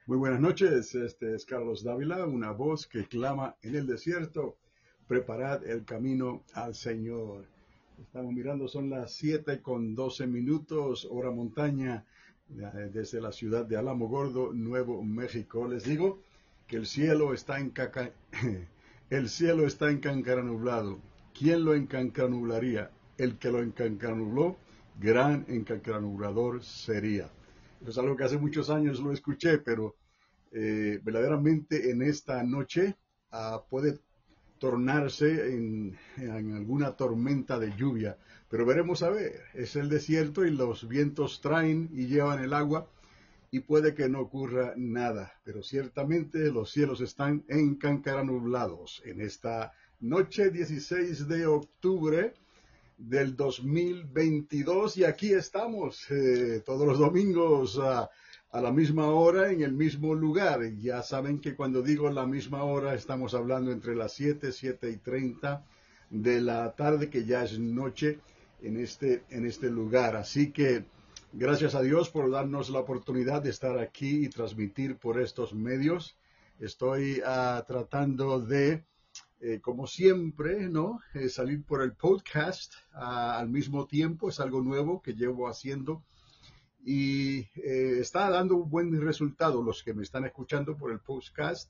Muy buenas noches, este es Carlos Dávila, una voz que clama en el desierto, preparad el camino al Señor. Estamos mirando, son las 7:12, hora montaña, desde la ciudad de Alamogordo, Nuevo México. Les digo que el cielo está el cielo está encancanublado. ¿Quién lo encancanublaría? El que lo encancanubló, gran encancanublador sería. Eso es algo que hace muchos años lo escuché, pero verdaderamente en esta noche puede tornarse en alguna tormenta de lluvia, pero veremos a ver, es el desierto y los vientos traen y llevan el agua y puede que no ocurra nada, pero ciertamente los cielos están encancaranublados en esta noche 16 de octubre del 2022 y aquí estamos todos los domingos a la misma hora en el mismo lugar. Ya saben que cuando digo la misma hora estamos hablando entre las 7:30 de la tarde, que ya es noche en este lugar. Así que gracias a Dios por darnos la oportunidad de estar aquí y transmitir por estos medios. Estoy tratando de como siempre, ¿no? Salir por el podcast al mismo tiempo es algo nuevo que llevo haciendo y está dando un buen resultado los que me están escuchando por el podcast.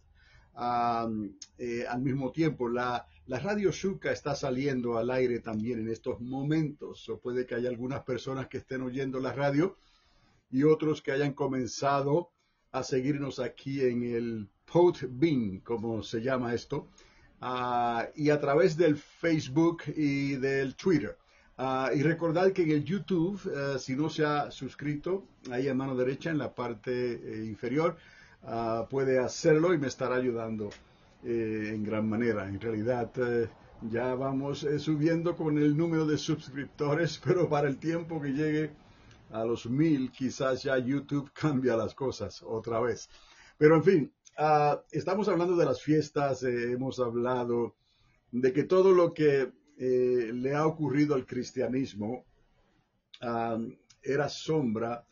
Al mismo tiempo, la Radio Shuka está saliendo al aire también en estos momentos, o puede que haya algunas personas que estén oyendo la radio y otros que hayan comenzado a seguirnos aquí en el Podbean, como se llama esto, y a través del Facebook y del Twitter. Y recordad que en el YouTube, si no se ha suscrito, ahí a mano derecha en la parte inferior, puede hacerlo y me estará ayudando en gran manera. En realidad, ya vamos subiendo con el número de suscriptores, pero para el tiempo que llegue a los 1000, quizás ya YouTube cambia las cosas otra vez. Pero en fin, estamos hablando de las fiestas, hemos hablado de que todo lo que le ha ocurrido al cristianismo uh, era sombra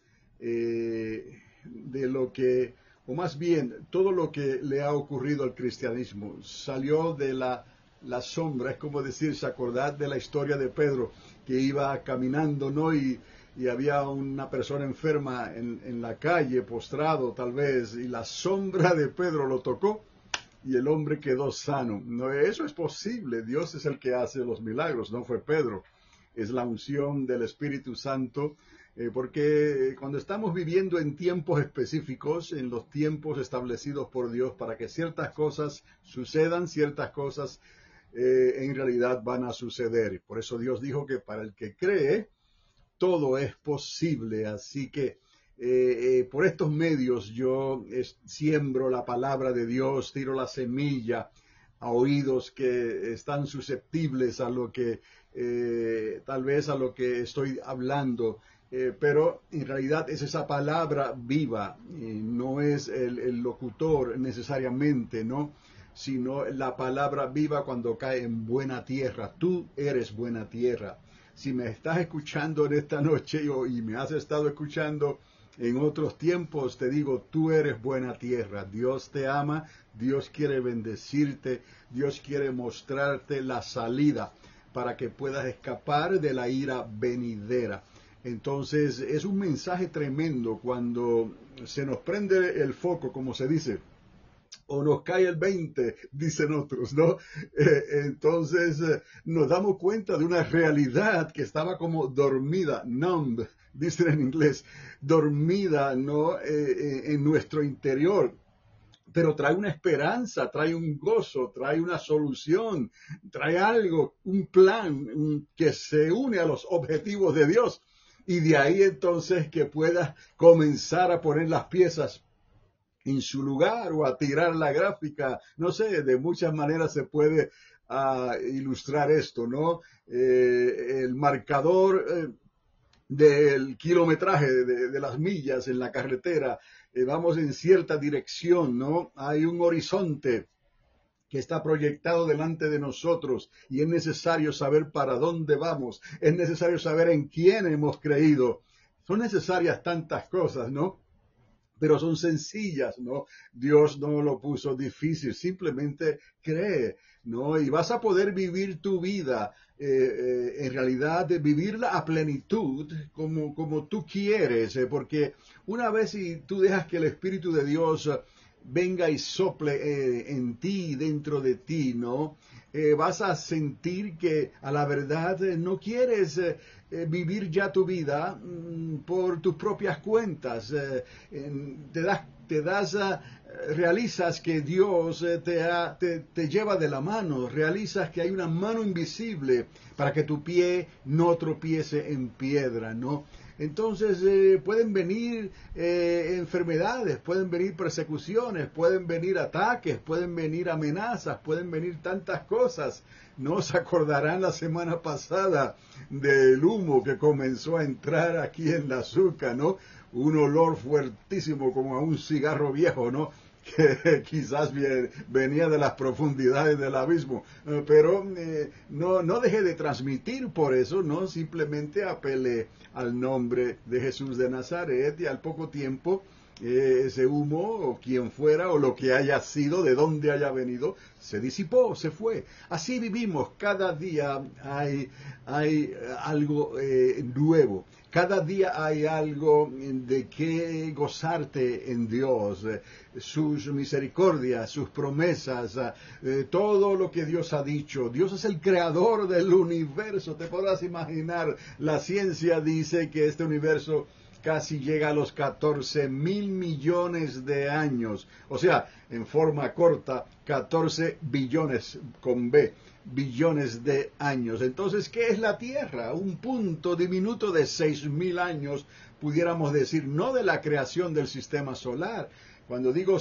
de lo que, o más bien, todo lo que le ha ocurrido al cristianismo salió de la sombra. Es como decir, se acordad de la historia de Pedro, que iba caminando, ¿no? Y había una persona enferma en la calle, postrado tal vez, y la sombra de Pedro lo tocó y el hombre quedó sano. No, eso es posible, Dios es el que hace los milagros, no fue Pedro, es la unción del Espíritu Santo, porque cuando estamos viviendo en tiempos específicos, en los tiempos establecidos por Dios para que ciertas cosas sucedan, ciertas cosas en realidad van a suceder. Por eso Dios dijo que para el que cree, todo es posible. Así que por estos medios yo siembro la palabra de Dios, tiro la semilla a oídos que están susceptibles a lo que tal vez a lo que estoy hablando, pero en realidad es esa palabra viva, no es el locutor necesariamente, ¿no? Sino la palabra viva cuando cae en buena tierra. Tú eres buena tierra. Si me estás escuchando en esta noche y me has estado escuchando en otros tiempos, te digo, tú eres buena tierra. Dios te ama, Dios quiere bendecirte, Dios quiere mostrarte la salida para que puedas escapar de la ira venidera. Entonces es un mensaje tremendo cuando se nos prende el foco, como se dice, o nos cae el 20, dicen otros, ¿no? Entonces nos damos cuenta de una realidad que estaba como dormida, numbed, dicen en inglés, dormida, ¿no? En nuestro interior. Pero trae una esperanza, trae un gozo, trae una solución, trae algo, un plan que se une a los objetivos de Dios. Y de ahí entonces que puedas comenzar a poner las piezas en su lugar o a tirar la gráfica, no sé, de muchas maneras se puede ilustrar esto, ¿no? El marcador del kilometraje, de las millas en la carretera, vamos en cierta dirección, ¿no? Hay un horizonte que está proyectado delante de nosotros y es necesario saber para dónde vamos, es necesario saber en quién hemos creído. Son necesarias tantas cosas, ¿no? pero son sencillas, ¿no? Dios no lo puso difícil, simplemente cree, ¿no? Y vas a poder vivir tu vida, en realidad, vivirla a plenitud, como tú quieres, porque una vez si tú dejas que el Espíritu de Dios venga y sople en ti, dentro de ti, ¿no? Vas a sentir que a la verdad no quieres vivir ya tu vida por tus propias cuentas. Realizas que Dios te lleva de la mano, realizas que hay una mano invisible para que tu pie no tropiece en piedra, ¿no? Entonces pueden venir enfermedades, pueden venir persecuciones, pueden venir ataques, pueden venir amenazas, pueden venir tantas cosas. No se acordarán la semana pasada del humo que comenzó a entrar aquí en la Azúcar, ¿no? Un olor fuertísimo como a un cigarro viejo, ¿no? Que quizás venía de las profundidades del abismo, pero no dejé de transmitir por eso, no, simplemente apelé al nombre de Jesús de Nazaret y al poco tiempo ese humo o quien fuera o lo que haya sido, de donde haya venido, se disipó, se fue. Así vivimos, cada día hay algo nuevo. Cada día hay algo de qué gozarte en Dios, sus misericordias, sus promesas, todo lo que Dios ha dicho. Dios es el creador del universo, te podrás imaginar. La ciencia dice que este universo casi llega a los 14,000 millones de años. O sea, en forma corta, 14 billones con B. Billones de años. Entonces, ¿qué es la Tierra? Un punto diminuto de 6,000 años, pudiéramos decir, no de la creación del sistema solar. Cuando digo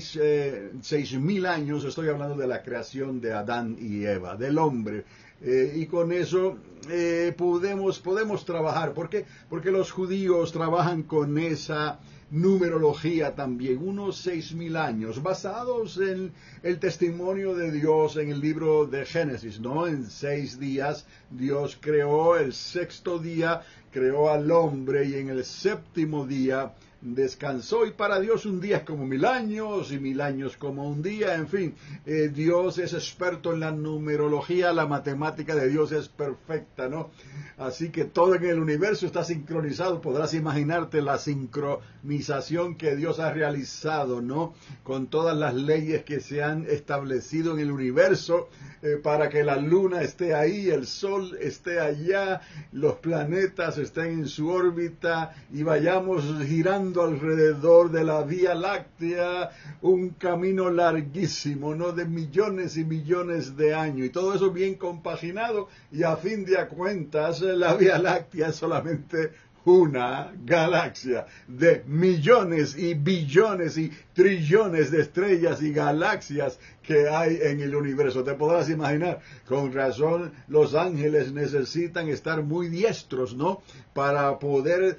6,000 años, estoy hablando de la creación de Adán y Eva, del hombre. Y con eso podemos trabajar. ¿Por qué? Porque los judíos trabajan con esa numerología también, unos 6,000 años, basados en el testimonio de Dios en el libro de Génesis, ¿no? En 6 días Dios creó, el sexto día creó al hombre y en el séptimo día descansó, y para Dios un día es como 1,000 años y 1,000 años como un día. En fin, Dios es experto en la numerología, la matemática de Dios es perfecta, ¿no? Así que todo en el universo está sincronizado. Podrás imaginarte la sincronización que Dios ha realizado, ¿no? Con todas las leyes que se han establecido en el universo, para que la luna esté ahí, el sol esté allá, los planetas estén en su órbita y vayamos girando alrededor de la Vía Láctea, un camino larguísimo, ¿no? De millones y millones de años, y todo eso bien compaginado, y a fin de cuentas la Vía Láctea es solamente una galaxia de millones y billones y trillones de estrellas y galaxias que hay en el universo. Te podrás imaginar, con razón los ángeles necesitan estar muy diestros, ¿no? Para poder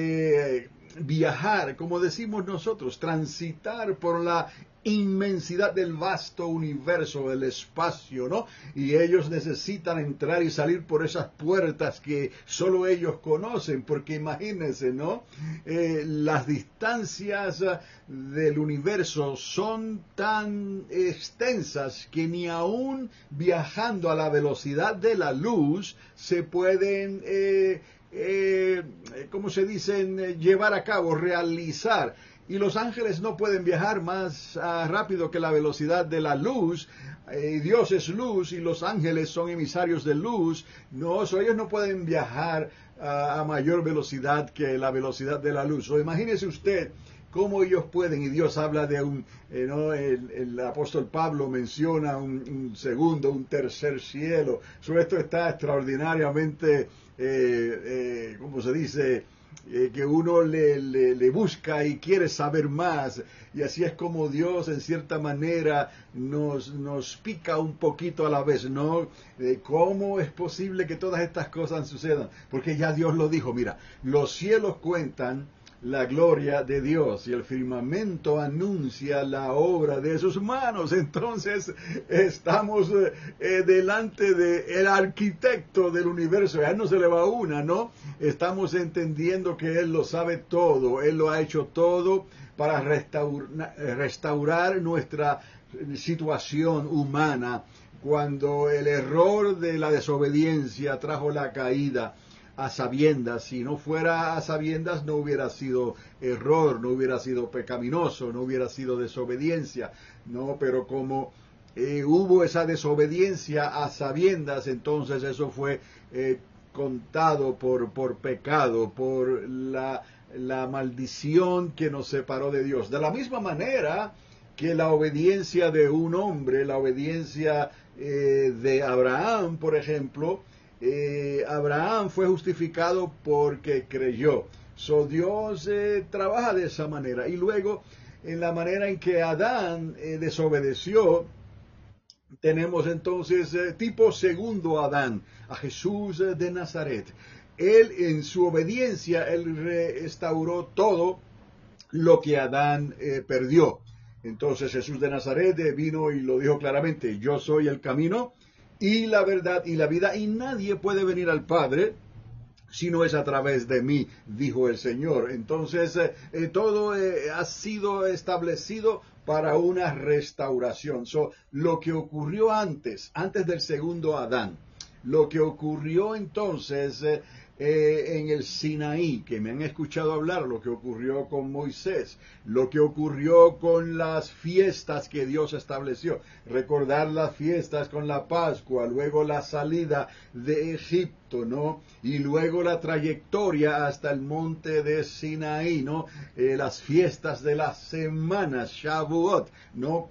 viajar, como decimos nosotros, transitar por la inmensidad del vasto universo, el espacio, ¿no? Y ellos necesitan entrar y salir por esas puertas que solo ellos conocen, porque imagínense, ¿no? Las distancias del universo son tan extensas que ni aún viajando a la velocidad de la luz se pueden ¿cómo se dicen? Llevar a cabo, realizar. Y los ángeles no pueden viajar más rápido que la velocidad de la luz. Dios es luz y los ángeles son emisarios de luz. No, ellos no pueden viajar a mayor velocidad que la velocidad de la luz. Imagínese usted cómo ellos pueden, y Dios habla de ¿no? El apóstol Pablo menciona un segundo, un tercer cielo. Esto está extraordinariamente, ¿cómo se dice? Que uno le busca y quiere saber más, y así es como Dios en cierta manera nos pica un poquito a la vez, ¿no? ¿Cómo es posible que todas estas cosas sucedan? Porque ya Dios lo dijo. Mira, los cielos cuentan la gloria de Dios y el firmamento anuncia la obra de sus manos. Entonces estamos delante del arquitecto del universo. A él no se le va una, ¿no? Estamos entendiendo que Él lo sabe todo, Él lo ha hecho todo para restaurar nuestra situación humana cuando el error de la desobediencia trajo la caída a sabiendas. Si no fuera a sabiendas, no hubiera sido error, no hubiera sido pecaminoso, no hubiera sido desobediencia, no, pero como hubo esa desobediencia a sabiendas, entonces eso fue contado por pecado, por la maldición que nos separó de Dios. De la misma manera que la obediencia de un hombre, la obediencia de Abraham, por ejemplo, Abraham fue justificado porque creyó. So Dios trabaja de esa manera. Y luego, en la manera en que Adán desobedeció, tenemos entonces tipo segundo Adán, a Jesús de Nazaret. Él en su obediencia, él restauró todo lo que Adán perdió. Entonces Jesús de Nazaret vino y lo dijo claramente: yo soy el camino y la verdad y la vida, y nadie puede venir al Padre si no es a través de mí, dijo el Señor. Entonces todo ha sido establecido para una restauración. Lo que ocurrió antes del segundo Adán, lo que ocurrió entonces en el Sinaí, que me han escuchado hablar, lo que ocurrió con Moisés, lo que ocurrió con las fiestas que Dios estableció, recordar las fiestas con la Pascua, luego la salida de Egipto, ¿no? Y luego la trayectoria hasta el monte de Sinaí, ¿no? Las fiestas de las semanas, Shavuot, ¿no?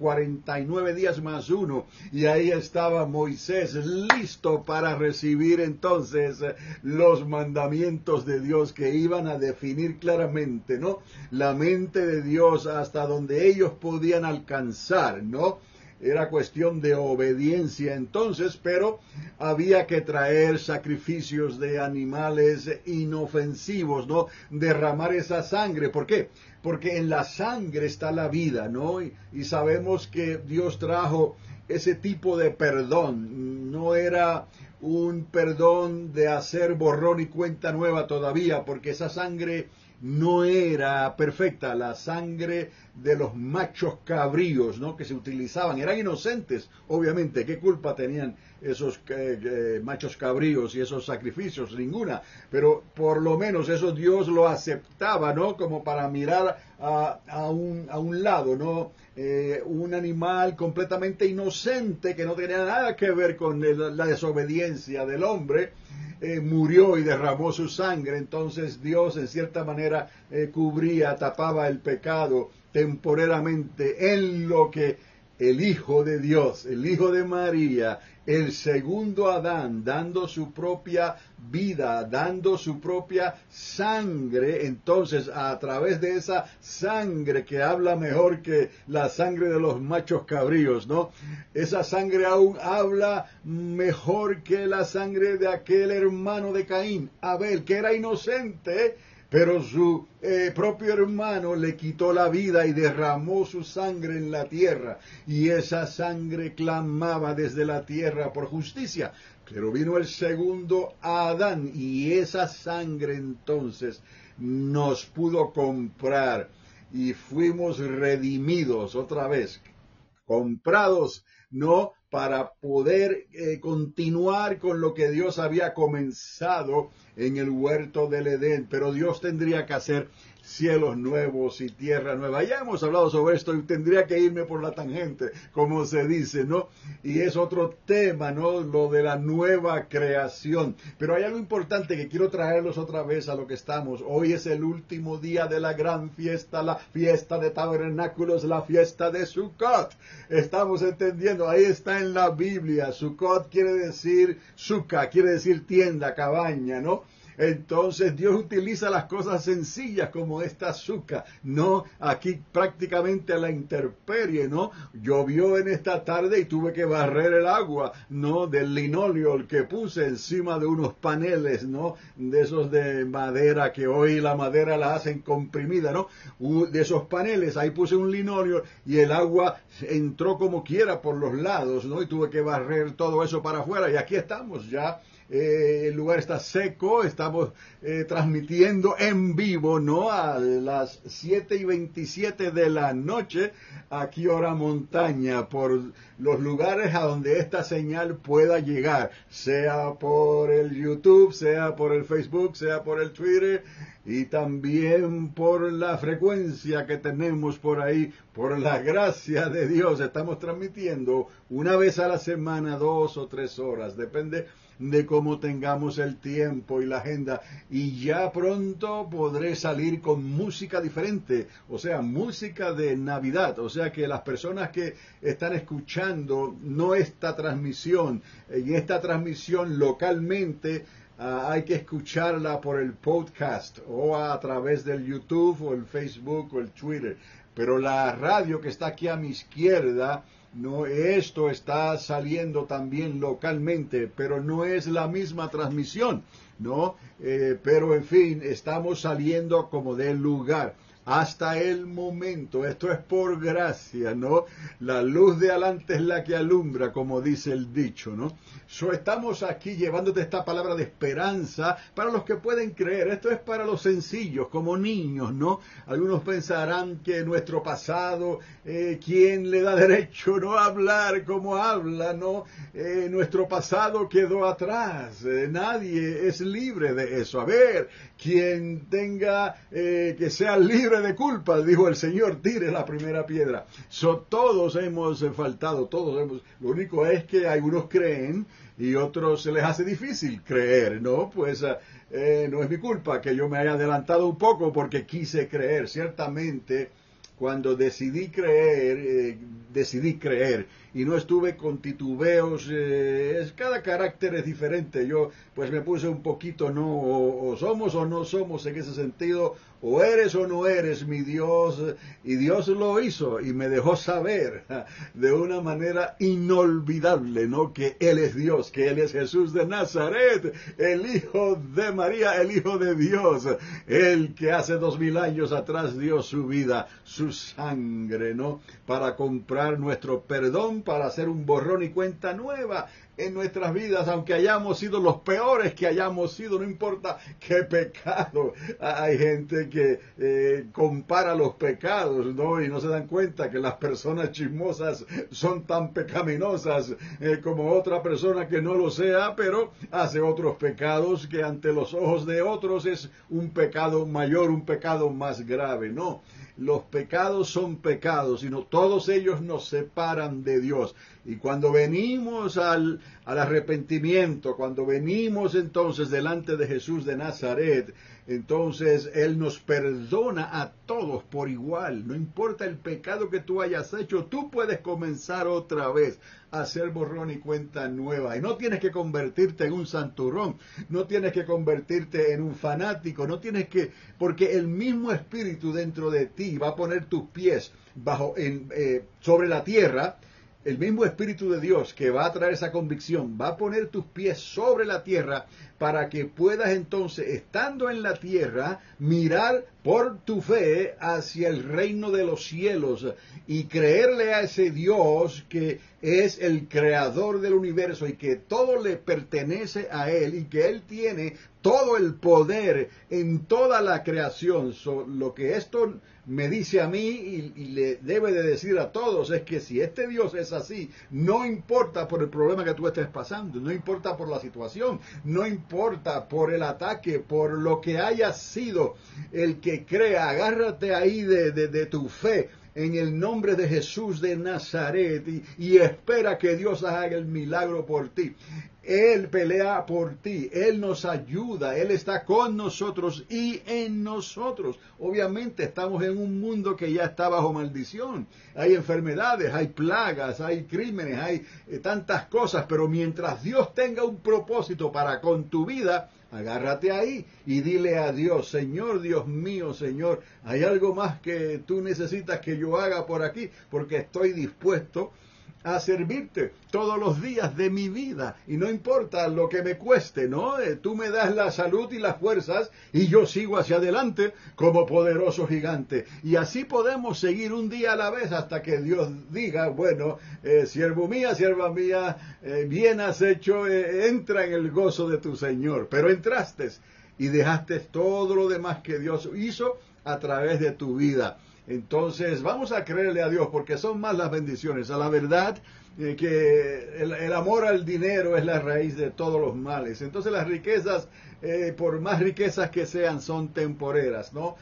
49 días más uno, y ahí estaba Moisés listo para recibir entonces los mandamientos de Dios que iban a definir claramente, ¿no? La mente de Dios hasta donde ellos podían alcanzar, ¿no? Era cuestión de obediencia entonces, pero había que traer sacrificios de animales inofensivos, ¿no? Derramar esa sangre. ¿Por qué? Porque en la sangre está la vida, ¿no? Y sabemos que Dios trajo ese tipo de perdón. No era un perdón de hacer borrón y cuenta nueva todavía, porque esa sangre no era perfecta. La sangre de los machos cabríos, ¿no? Que se utilizaban, eran inocentes, obviamente. ¿Qué culpa tenían esos machos cabríos y esos sacrificios? Ninguna. Pero por lo menos eso Dios lo aceptaba, ¿no? Como para mirar a un lado, ¿no? Un animal completamente inocente que no tenía nada que ver con la desobediencia del hombre, murió y derramó su sangre. Entonces Dios en cierta manera cubría, tapaba el pecado temporalmente, en lo que el Hijo de Dios, el Hijo de María, el segundo Adán, dando su propia vida, dando su propia sangre, entonces a través de esa sangre que habla mejor que la sangre de los machos cabríos, ¿no? Esa sangre aún habla mejor que la sangre de aquel hermano de Caín, Abel, que era inocente, pero su propio hermano le quitó la vida y derramó su sangre en la tierra. Y esa sangre clamaba desde la tierra por justicia. Pero vino el segundo Adán y esa sangre entonces nos pudo comprar y fuimos redimidos otra vez, comprados, no para poder continuar con lo que Dios había comenzado en el huerto del Edén, pero Dios tendría que hacer cielos nuevos y tierra nueva. Ya hemos hablado sobre esto y tendría que irme por la tangente, como se dice, ¿no? Y es otro tema, ¿no? Lo de la nueva creación. Pero hay algo importante que quiero traerlos otra vez a lo que estamos. Hoy es el último día de la gran fiesta, la fiesta de tabernáculos, la fiesta de Sukkot. Estamos entendiendo, ahí está en la Biblia. Sukkot quiere decir sukkah, quiere decir tienda, cabaña, ¿no? Entonces Dios utiliza las cosas sencillas como esta azúcar, ¿no? Aquí prácticamente a la intemperie, ¿no? Llovió en esta tarde y tuve que barrer el agua, ¿no? Del linóleo que puse encima de unos paneles, ¿no? De esos de madera, que hoy la madera la hacen comprimida, ¿no? De esos paneles, ahí puse un linóleo y el agua entró como quiera por los lados, ¿no? Y tuve que barrer todo eso para afuera y aquí estamos ya el lugar está seco, estamos transmitiendo en vivo, ¿no? A las 7:27 de la noche, aquí hora montaña, por los lugares a donde esta señal pueda llegar, sea por el YouTube, sea por el Facebook, sea por el Twitter, y también por la frecuencia que tenemos por ahí, por la gracia de Dios. Estamos transmitiendo una vez a la semana, 2 o 3 horas, depende de cómo tengamos el tiempo y la agenda, y ya pronto podré salir con música diferente, o sea, música de Navidad, o sea que las personas que están escuchando no esta transmisión, en esta transmisión localmente, hay que escucharla por el podcast o a través del YouTube o el Facebook o el Twitter. Pero la radio que está aquí a mi izquierda, no, esto está saliendo también localmente, pero no es la misma transmisión, ¿no? Pero en fin, estamos saliendo como del lugar. Hasta el momento, esto es por gracia, ¿no? La luz de adelante es la que alumbra, como dice el dicho, ¿no? Estamos aquí llevándote esta palabra de esperanza para los que pueden creer. Esto es para los sencillos, como niños, ¿no? Algunos pensarán que nuestro pasado, ¿quién le da derecho, no, a hablar como habla, ¿no? Nuestro pasado quedó atrás. Nadie es libre de eso. A ver, quien tenga que sea libre de culpa, dijo el Señor, tire la primera piedra. Todos hemos faltado, lo único es que algunos creen y otros se les hace difícil creer, ¿no? Pues no es mi culpa que yo me haya adelantado un poco porque quise creer. Ciertamente, cuando decidí creer y no estuve con titubeos. Cada carácter es diferente. Yo pues me puse un poquito, no, o somos o no somos en ese sentido, o eres o no eres mi Dios, y Dios lo hizo y me dejó saber de una manera inolvidable, ¿no? Que Él es Dios, que Él es Jesús de Nazaret, el Hijo de María, el Hijo de Dios, el que hace 2000 años atrás dio su vida, su sangre, ¿no? Para comprar nuestro perdón, para hacer un borrón y cuenta nueva en nuestras vidas, aunque hayamos sido los peores que hayamos sido, no importa qué pecado. Hay gente que compara los pecados, ¿no? Y no se dan cuenta que las personas chismosas son tan pecaminosas como otra persona que no lo sea, pero hace otros pecados que ante los ojos de otros es un pecado mayor, un pecado más grave. No, los pecados son pecados, sino todos ellos nos separan de Dios. Y cuando venimos al arrepentimiento, cuando venimos entonces delante de Jesús de Nazaret, entonces Él nos perdona a todos por igual. No importa el pecado que tú hayas hecho, tú puedes comenzar otra vez a hacer borrón y cuenta nueva. Y no tienes que convertirte en un santurrón, no tienes que convertirte en un fanático, no tienes que, porque el mismo Espíritu dentro de ti va a poner tus pies sobre la tierra. El mismo Espíritu de Dios que va a traer esa convicción, va a poner tus pies sobre la tierra para que puedas entonces, estando en la tierra, mirar por tu fe hacia el reino de los cielos y creerle a ese Dios que es el creador del universo y que todo le pertenece a Él y que Él tiene todo el poder en toda la creación. Lo que esto me dice a mí y le debe de decir a todos es que si este Dios es así, no importa por el problema que tú estés pasando, no importa por la situación, no importa por el ataque, por lo que haya sido, el que crea, agárrate ahí de tu fe en el nombre de Jesús de Nazaret y espera que Dios haga el milagro por ti. Él pelea por ti, Él nos ayuda, Él está con nosotros y en nosotros. Obviamente estamos en un mundo que ya está bajo maldición. Hay enfermedades, hay plagas, hay crímenes, hay tantas cosas, pero mientras Dios tenga un propósito para con tu vida, agárrate ahí y dile a Dios, Señor, Dios mío, Señor, ¿hay algo más que tú necesitas que yo haga por aquí? Porque estoy dispuesto a servirte todos los días de mi vida y no importa lo que me cueste, ¿no? Tú me das la salud y las fuerzas y yo sigo hacia adelante como poderoso gigante. Y así podemos seguir un día a la vez hasta que Dios diga, bueno, sierva mía, bien has hecho, entra en el gozo de tu Señor. Pero entraste y dejaste todo lo demás que Dios hizo a través de tu vida. Entonces vamos a creerle a Dios porque son más las bendiciones. A la verdad que el amor al dinero es la raíz de todos los males. Entonces las riquezas, por más riquezas que sean, son temporeras, ¿no?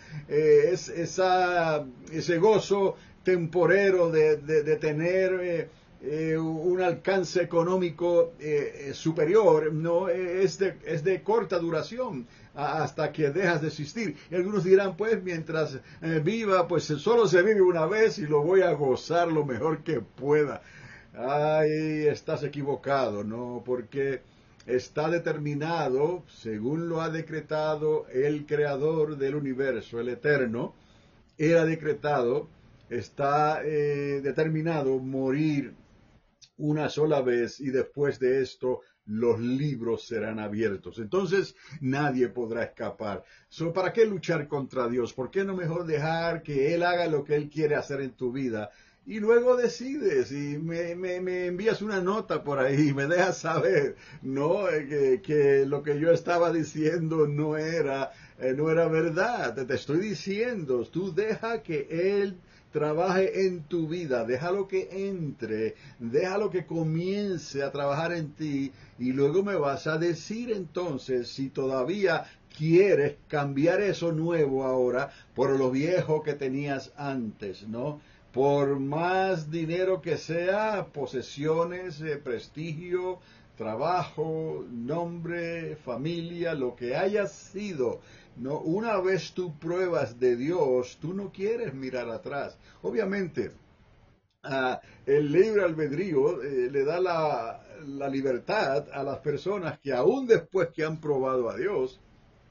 Ese gozo temporero de tener un alcance económico superior, no es de corta duración hasta que dejas de existir. Y algunos dirán, pues, mientras viva, pues solo se vive una vez y lo voy a gozar lo mejor que pueda. Ay, estás equivocado, ¿no? Porque está determinado, según lo ha decretado el creador del universo, el eterno, él ha decretado, está determinado morir una sola vez y después de esto los libros serán abiertos. Entonces nadie podrá escapar. ¿Para qué luchar contra Dios? ¿Por qué no mejor dejar que Él haga lo que Él quiere hacer en tu vida? Y luego decides y me envías una nota por ahí y me dejas saber, ¿no? Que lo que yo estaba diciendo no era verdad. Te estoy diciendo, tú deja que Él trabaje en tu vida, déjalo que entre, déjalo que comience a trabajar en ti y luego me vas a decir entonces si todavía quieres cambiar eso nuevo ahora por lo viejo que tenías antes, ¿no? Por más dinero que sea, posesiones, prestigio, trabajo, nombre, familia, lo que haya sido, no, una vez tú pruebas de Dios, tú no quieres mirar atrás. Obviamente, el libre albedrío le da la libertad a las personas que aún después que han probado a Dios,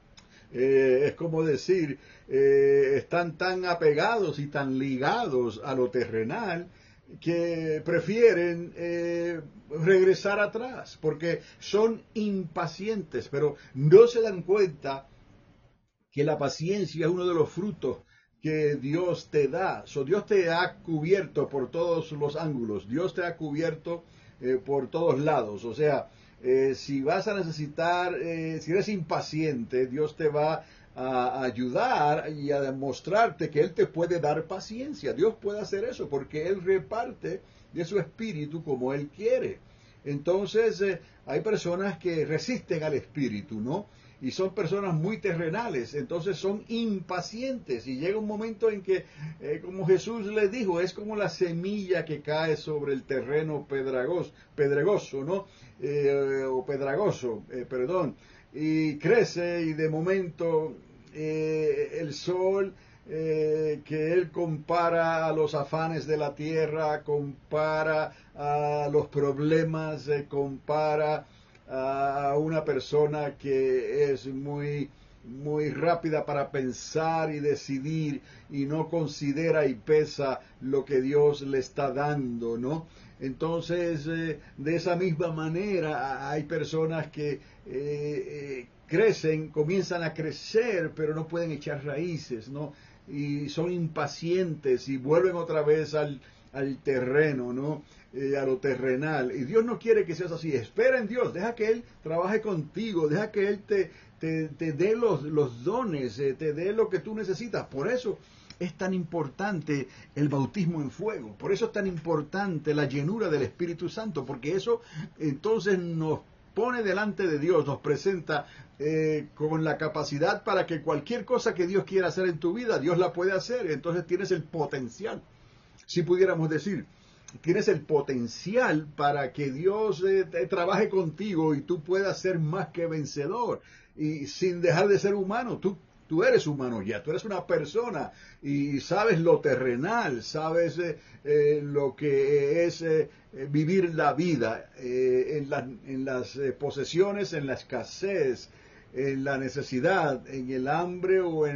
es como decir, están tan apegados y tan ligados a lo terrenal que prefieren regresar atrás porque son impacientes, pero no se dan cuenta que la paciencia es uno de los frutos que Dios te da. Dios te ha cubierto por todos los ángulos, Dios te ha cubierto por todos lados. O sea, si vas a necesitar, si eres impaciente, Dios te va a ayudar y a demostrarte que Él te puede dar paciencia. Dios puede hacer eso porque Él reparte de su espíritu como Él quiere. Entonces, hay personas que resisten al espíritu, ¿no? Y son personas muy terrenales, entonces son impacientes y llega un momento en que, como Jesús les dijo, es como la semilla que cae sobre el terreno pedregoso, ¿no? O pedragoso, perdón, y crece y de momento el sol que él compara a los afanes de la tierra, compara a los problemas, compara a una persona que es muy rápida para pensar y decidir y no considera y pesa lo que Dios le está dando, ¿no? Entonces, de esa misma manera, hay personas que crecen, comienzan a crecer, pero no pueden echar raíces, ¿no? Y son impacientes y vuelven otra vez al terreno, ¿no? A lo terrenal. Y Dios no quiere que seas así. Espera en Dios, deja que Él trabaje contigo, deja que Él te dé los dones, te dé lo que tú necesitas. Por eso es tan importante el bautismo en fuego, por eso es tan importante la llenura del Espíritu Santo, porque eso entonces nos pone delante de Dios, nos presenta con la capacidad para que cualquier cosa que Dios quiera hacer en tu vida, Dios la puede hacer. Entonces tienes el potencial, si pudiéramos decir, tienes el potencial para que Dios trabaje contigo y tú puedas ser más que vencedor y sin dejar de ser humano. Tú eres humano ya, tú eres una persona y sabes lo terrenal, sabes lo que es vivir la vida en las posesiones, en la escasez, en la necesidad, en el hambre o en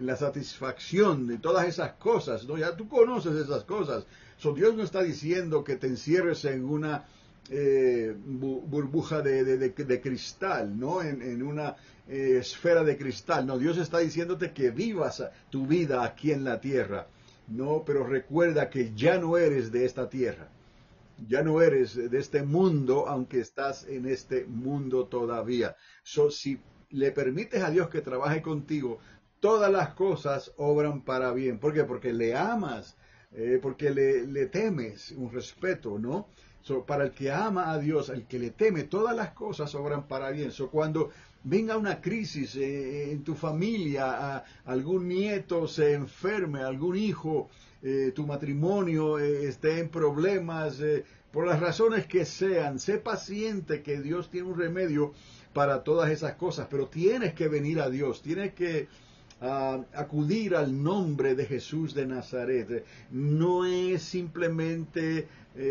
la satisfacción de todas esas cosas, ¿no? Ya tú conoces esas cosas. Dios no está diciendo que te encierres en una burbuja de cristal, ¿no? En una esfera de cristal. No, Dios está diciéndote que vivas tu vida aquí en la tierra. No, pero recuerda que ya no eres de esta tierra. Ya no eres de este mundo, aunque estás en este mundo todavía. Si le permites a Dios que trabaje contigo, todas las cosas obran para bien. ¿Por qué? Porque le amas, porque le temes, un respeto, ¿no? Para el que ama a Dios, el que le teme, todas las cosas obran para bien. Cuando venga una crisis en tu familia, algún nieto se enferme, algún hijo, tu matrimonio esté en problemas, por las razones que sean, sé paciente que Dios tiene un remedio para todas esas cosas, pero tienes que venir a Dios, tienes que acudir al nombre de Jesús de Nazaret. No es simplemente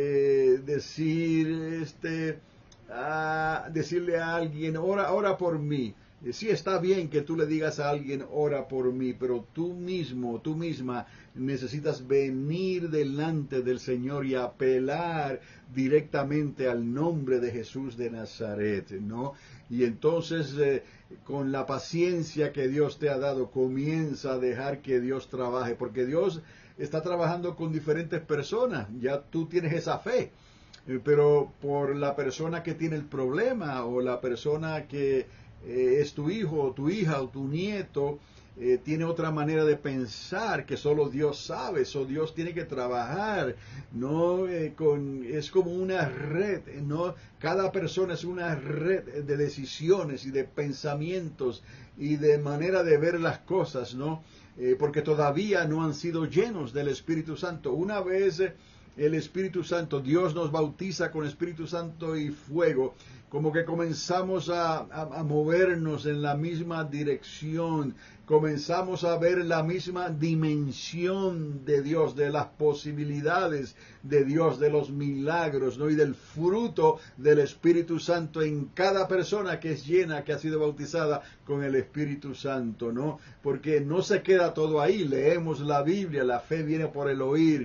decirle a alguien, ora por mí. Sí está bien que tú le digas a alguien, ora por mí, pero tú mismo, tú misma necesitas venir delante del Señor y apelar directamente al nombre de Jesús de Nazaret, ¿no? Y entonces, con la paciencia que Dios te ha dado, comienza a dejar que Dios trabaje, porque Dios está trabajando con diferentes personas, ya tú tienes esa fe. Pero por la persona que tiene el problema o la persona que es tu hijo o tu hija o tu nieto, tiene otra manera de pensar que solo Dios sabe, Dios tiene que trabajar, no es como una red, no, cada persona es una red de decisiones y de pensamientos y de manera de ver las cosas, no, porque todavía no han sido llenos del Espíritu Santo. Una vez el Espíritu Santo, Dios nos bautiza con Espíritu Santo y fuego, como que comenzamos a movernos en la misma dirección, comenzamos a ver la misma dimensión de Dios, de las posibilidades de Dios, de los milagros, ¿no? Y del fruto del Espíritu Santo en cada persona que es llena, que ha sido bautizada con el Espíritu Santo, ¿no? Porque no se queda todo ahí, leemos la Biblia, la fe viene por el oír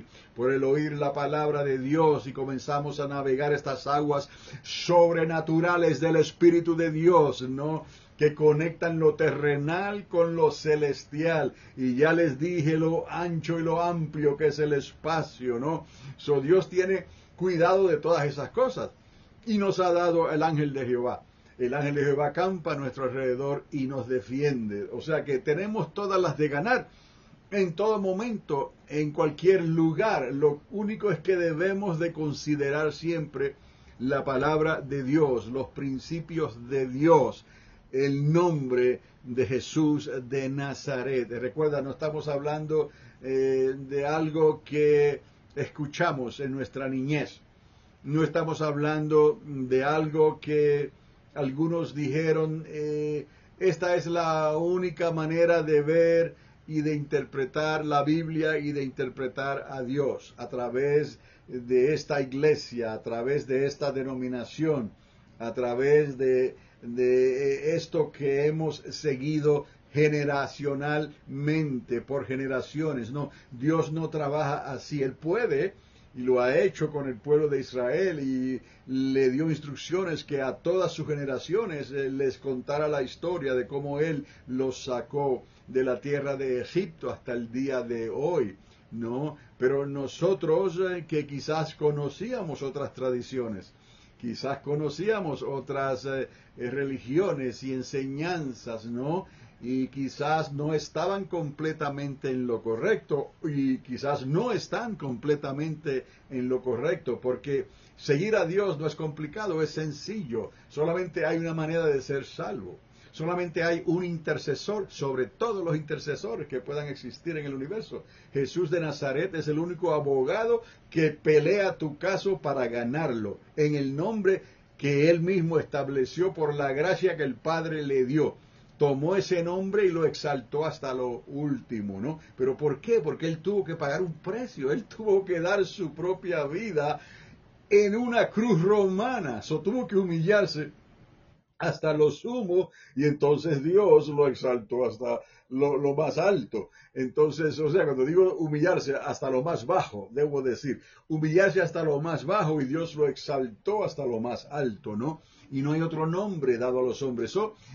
la palabra de Dios y comenzamos a navegar estas aguas sobrenaturales del Espíritu de Dios, ¿no? Que conectan lo terrenal con lo celestial. Y ya les dije lo ancho y lo amplio que es el espacio, ¿no? Dios tiene cuidado de todas esas cosas. Y nos ha dado el ángel de Jehová. El ángel de Jehová campa a nuestro alrededor y nos defiende. O sea que tenemos todas las de ganar en todo momento, en cualquier lugar. Lo único es que debemos de considerar siempre la palabra de Dios, los principios de Dios, el nombre de Jesús de Nazaret. Recuerda, no estamos hablando de algo que escuchamos en nuestra niñez. No estamos hablando de algo que algunos dijeron, esta es la única manera de ver y de interpretar la Biblia y de interpretar a Dios a través de esta iglesia, a través de esta denominación, a través de esto que hemos seguido generacionalmente, por generaciones. No, Dios no trabaja así. Él puede, y lo ha hecho con el pueblo de Israel, y le dio instrucciones que a todas sus generaciones les contara la historia de cómo Él los sacó de la tierra de Egipto hasta el día de hoy, ¿no? Pero nosotros que quizás conocíamos otras tradiciones, quizás conocíamos otras religiones y enseñanzas, ¿no? Y quizás no estaban completamente en lo correcto y quizás no están completamente en lo correcto, porque seguir a Dios no es complicado, es sencillo. Solamente hay una manera de ser salvo. Solamente hay un intercesor sobre todos los intercesores que puedan existir en el universo. Jesús de Nazaret es el único abogado que pelea tu caso para ganarlo, en el nombre que Él mismo estableció por la gracia que el Padre le dio. Tomó ese nombre y lo exaltó hasta lo último, ¿no? ¿Pero por qué? Porque Él tuvo que pagar un precio, Él tuvo que dar su propia vida en una cruz romana, tuvo que humillarse hasta lo sumo, y entonces Dios lo exaltó hasta lo más alto. Entonces, o sea, cuando digo humillarse hasta lo más bajo, debo decir, humillarse hasta lo más bajo y Dios lo exaltó hasta lo más alto, ¿no? Y no hay otro nombre dado a los hombres.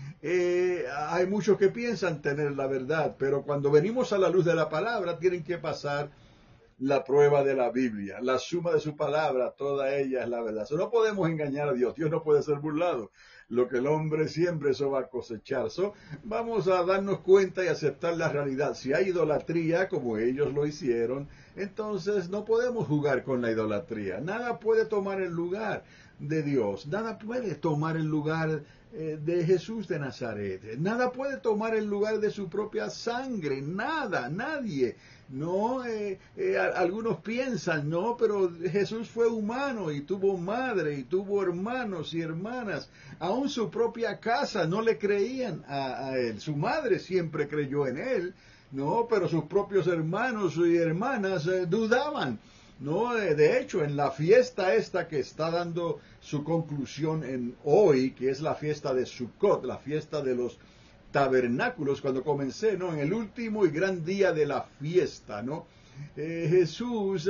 Hay muchos que piensan tener la verdad, pero cuando venimos a la luz de la palabra, tienen que pasar la prueba de la Biblia, la suma de su palabra, toda ella es la verdad. No podemos engañar a Dios, Dios no puede ser burlado. Lo que el hombre siempre eso va a cosechar. Vamos a darnos cuenta y aceptar la realidad. Si hay idolatría, como ellos lo hicieron, entonces no podemos jugar con la idolatría. Nada puede tomar el lugar de Dios, nada puede tomar el lugar de Jesús de Nazaret, nada puede tomar el lugar de su propia sangre, nada, nadie. No, algunos piensan, no, pero Jesús fue humano y tuvo madre y tuvo hermanos y hermanas. Aún su propia casa no le creían a él. Su madre siempre creyó en él, no, pero sus propios hermanos y hermanas dudaban. No, de hecho, en la fiesta esta que está dando su conclusión en hoy, que es la fiesta de Sukkot, la fiesta de los tabernáculos, cuando comencé, ¿no? En el último y gran día de la fiesta, ¿no? Jesús,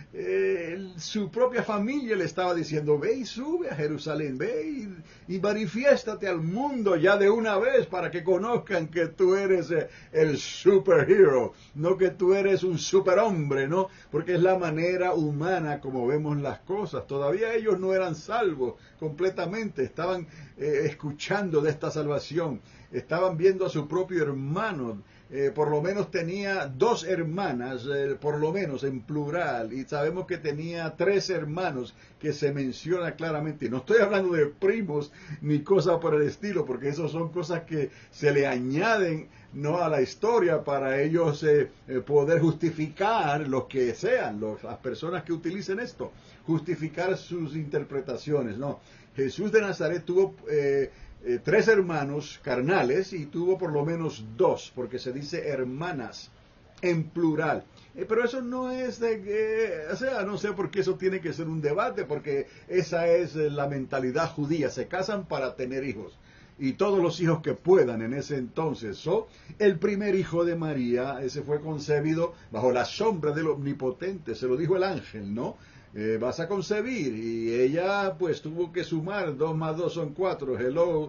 su propia familia le estaba diciendo, ve y sube a Jerusalén, ve y manifiéstate al mundo ya de una vez para que conozcan que tú eres el superhero, no que tú eres un superhombre, ¿no? Porque es la manera humana como vemos las cosas. Todavía ellos no eran salvos completamente, estaban escuchando de esta salvación, estaban viendo a su propio hermano. Por lo menos tenía dos hermanas, por lo menos en plural, y sabemos que tenía tres hermanos que se menciona claramente. No estoy hablando de primos ni cosas por el estilo, porque eso son cosas que se le añaden no a la historia para ellos poder justificar lo que sean, las personas que utilicen esto, justificar sus interpretaciones. No, Jesús de Nazaret tuvo tres hermanos carnales y tuvo por lo menos dos, porque se dice hermanas en plural. Pero eso no es o sea, no sé por qué eso tiene que ser un debate, porque esa es la mentalidad judía, se casan para tener hijos. Y todos los hijos que puedan en ese entonces. El primer hijo de María, ese fue concebido bajo la sombra del Omnipotente, se lo dijo el ángel, ¿no? Vas a concebir, y ella pues tuvo que sumar, 2 más 2 son 4, hello,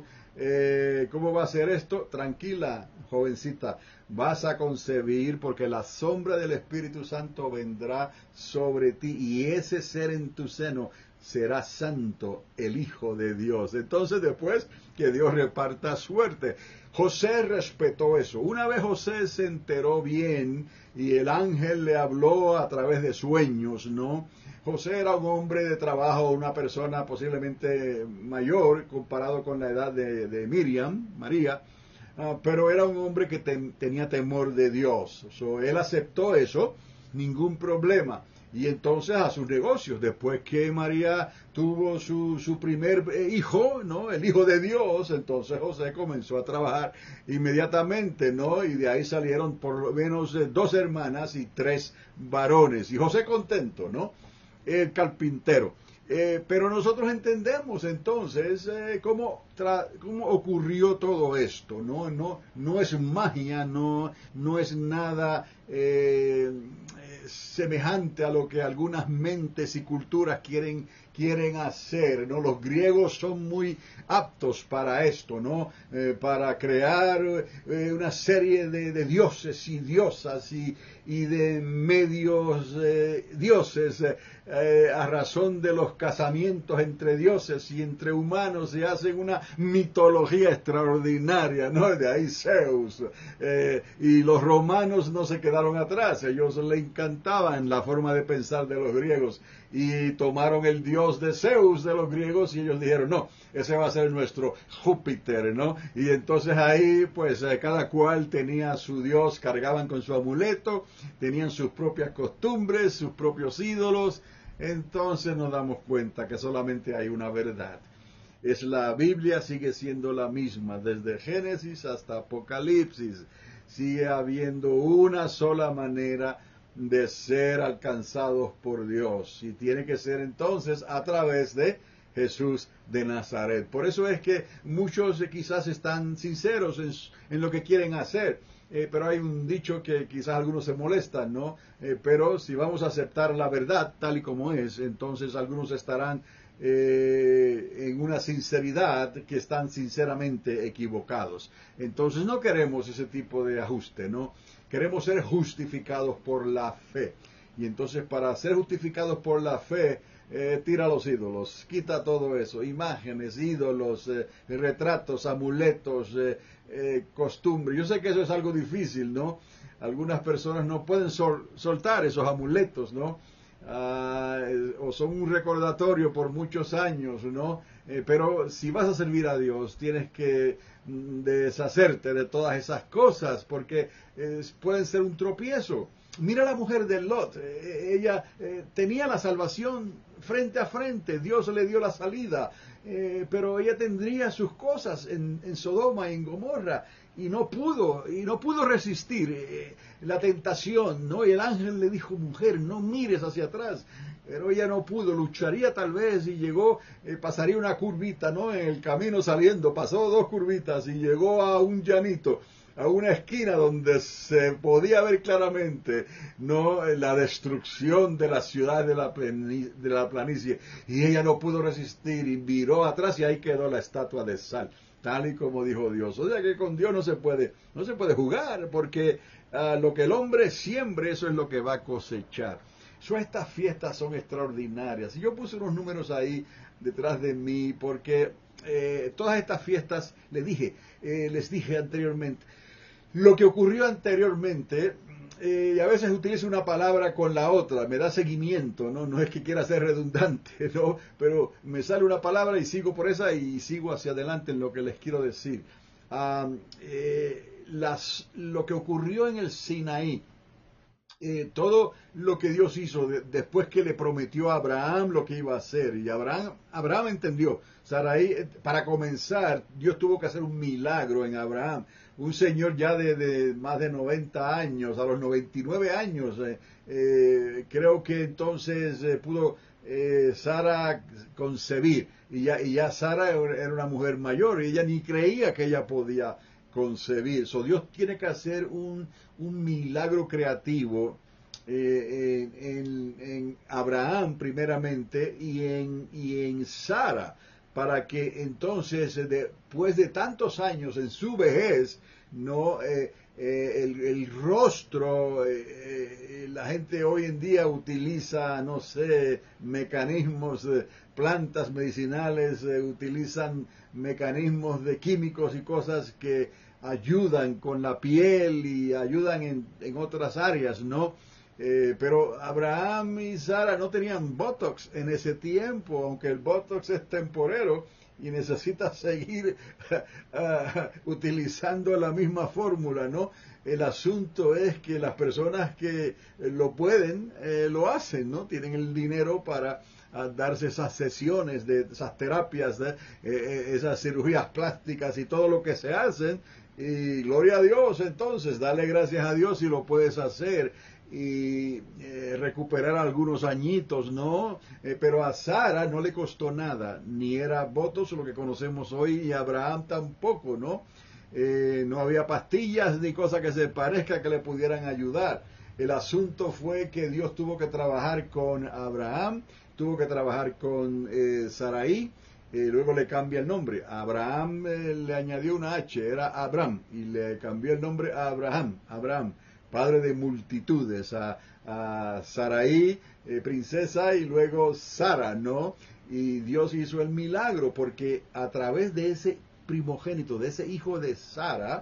¿cómo va a ser esto? Tranquila, jovencita, vas a concebir porque la sombra del Espíritu Santo vendrá sobre ti y ese ser en tu seno será santo, el Hijo de Dios. Entonces después que Dios reparta suerte. José respetó eso. Una vez José se enteró bien y el ángel le habló a través de sueños, ¿no? José era un hombre de trabajo, una persona posiblemente mayor comparado con la edad de Miriam, María, pero era un hombre que tenía temor de Dios. Él aceptó eso, ningún problema. Y entonces a sus negocios, después que María tuvo su primer hijo, ¿no? El Hijo de Dios, entonces José comenzó a trabajar inmediatamente, ¿no? Y de ahí salieron por lo menos 2 hermanas y 3 varones. Y José contento, ¿no? El carpintero. Pero nosotros entendemos entonces cómo ocurrió todo esto, ¿no? No es magia, no es nada semejante a lo que algunas mentes y culturas quieren hacer, ¿no? Los griegos son muy aptos para esto, ¿no? Para crear una serie de dioses y diosas y de medios dioses a razón de los casamientos entre dioses y entre humanos, se hacen una mitología extraordinaria, ¿no? De ahí Zeus. Y los romanos no se quedaron atrás, ellos le encantaban la forma de pensar de los griegos y tomaron el dios de Zeus de los griegos y ellos dijeron, no, ese va a ser nuestro Júpiter, ¿no? Y entonces ahí pues cada cual tenía su dios, cargaban con su amuleto, tenían sus propias costumbres, sus propios ídolos. Entonces nos damos cuenta que solamente hay una verdad. La Biblia sigue siendo la misma, desde Génesis hasta Apocalipsis. Sigue habiendo una sola manera de ser alcanzados por Dios. Y tiene que ser entonces a través de Jesús de Nazaret. Por eso es que muchos quizás están sinceros en lo que quieren hacer. Pero hay un dicho que quizás algunos se molestan, ¿no? Pero si vamos a aceptar la verdad tal y como es, entonces algunos estarán en una sinceridad que están sinceramente equivocados. Entonces no queremos ese tipo de ajuste, ¿no? Queremos ser justificados por la fe. Y entonces para ser justificados por la fe, tira los ídolos, quita todo eso, imágenes, ídolos, retratos, amuletos, costumbres. Yo sé que eso es algo difícil, ¿no? Algunas personas no pueden soltar esos amuletos, ¿no? O son un recordatorio por muchos años, ¿no? Pero si vas a servir a Dios, tienes que deshacerte de todas esas cosas, porque pueden ser un tropiezo. Mira la mujer de Lot, ella tenía la salvación frente a frente, Dios le dio la salida, pero ella tendría sus cosas en Sodoma y en Gomorra, y no pudo resistir la tentación, ¿no? Y el ángel le dijo, mujer, no mires hacia atrás, pero ella no pudo, lucharía tal vez, y llegó, pasaría una curvita, ¿no? En el camino saliendo, pasó 2 curvitas y llegó a un llanito, a una esquina donde se podía ver claramente, no, la destrucción de la ciudad de la planicie, y ella no pudo resistir y viró atrás y ahí quedó la estatua de sal, tal y como dijo Dios. O sea que con Dios no se puede jugar, porque lo que el hombre siembre, eso es lo que va a cosechar. Estas fiestas son extraordinarias. Y yo puse unos números ahí detrás de mí, porque todas estas fiestas, les dije anteriormente, lo que ocurrió anteriormente, a veces utilizo una palabra con la otra, me da seguimiento, ¿no? No es que quiera ser redundante, ¿no? Pero me sale una palabra y sigo por esa y sigo hacia adelante en lo que les quiero decir. Lo que ocurrió en el Sinaí, todo lo que Dios hizo después que le prometió a Abraham lo que iba a hacer, y Abraham entendió. Sarai, para comenzar, Dios tuvo que hacer un milagro en Abraham, un señor ya de más de 90 años, a los 99 años, creo que entonces pudo Sara concebir, y ya Sara era una mujer mayor, y ella ni creía que ella podía concebir. Dios tiene que hacer un milagro creativo en Abraham primeramente y en Sara, para que entonces después de tantos años en su vejez, no el rostro, la gente hoy en día utiliza, no sé, mecanismos, plantas medicinales, utilizan mecanismos de químicos y cosas que ayudan con la piel y ayudan en otras áreas, ¿no? Pero Abraham y Sara no tenían Botox en ese tiempo, aunque el Botox es temporero y necesita seguir utilizando la misma fórmula, ¿no? El asunto es que las personas que lo pueden, lo hacen, ¿no? Tienen el dinero para darse esas sesiones, esas terapias, esas cirugías plásticas y todo lo que se hacen. Y gloria a Dios, entonces, dale gracias a Dios si lo puedes hacer y recuperar algunos añitos, ¿no? Pero a Sara no le costó nada, ni era Botox lo que conocemos hoy, y a Abraham tampoco, ¿no? No había pastillas ni cosa que se parezca que le pudieran ayudar. El asunto fue que Dios tuvo que trabajar con Abraham, tuvo que trabajar con Sarai. Luego le cambia el nombre. A Abraham le añadió una H, era Abram, y le cambió el nombre a Abraham, padre de multitudes. A Sarai, princesa, y luego Sara, ¿no? Y Dios hizo el milagro, porque a través de ese primogénito, de ese hijo de Sara,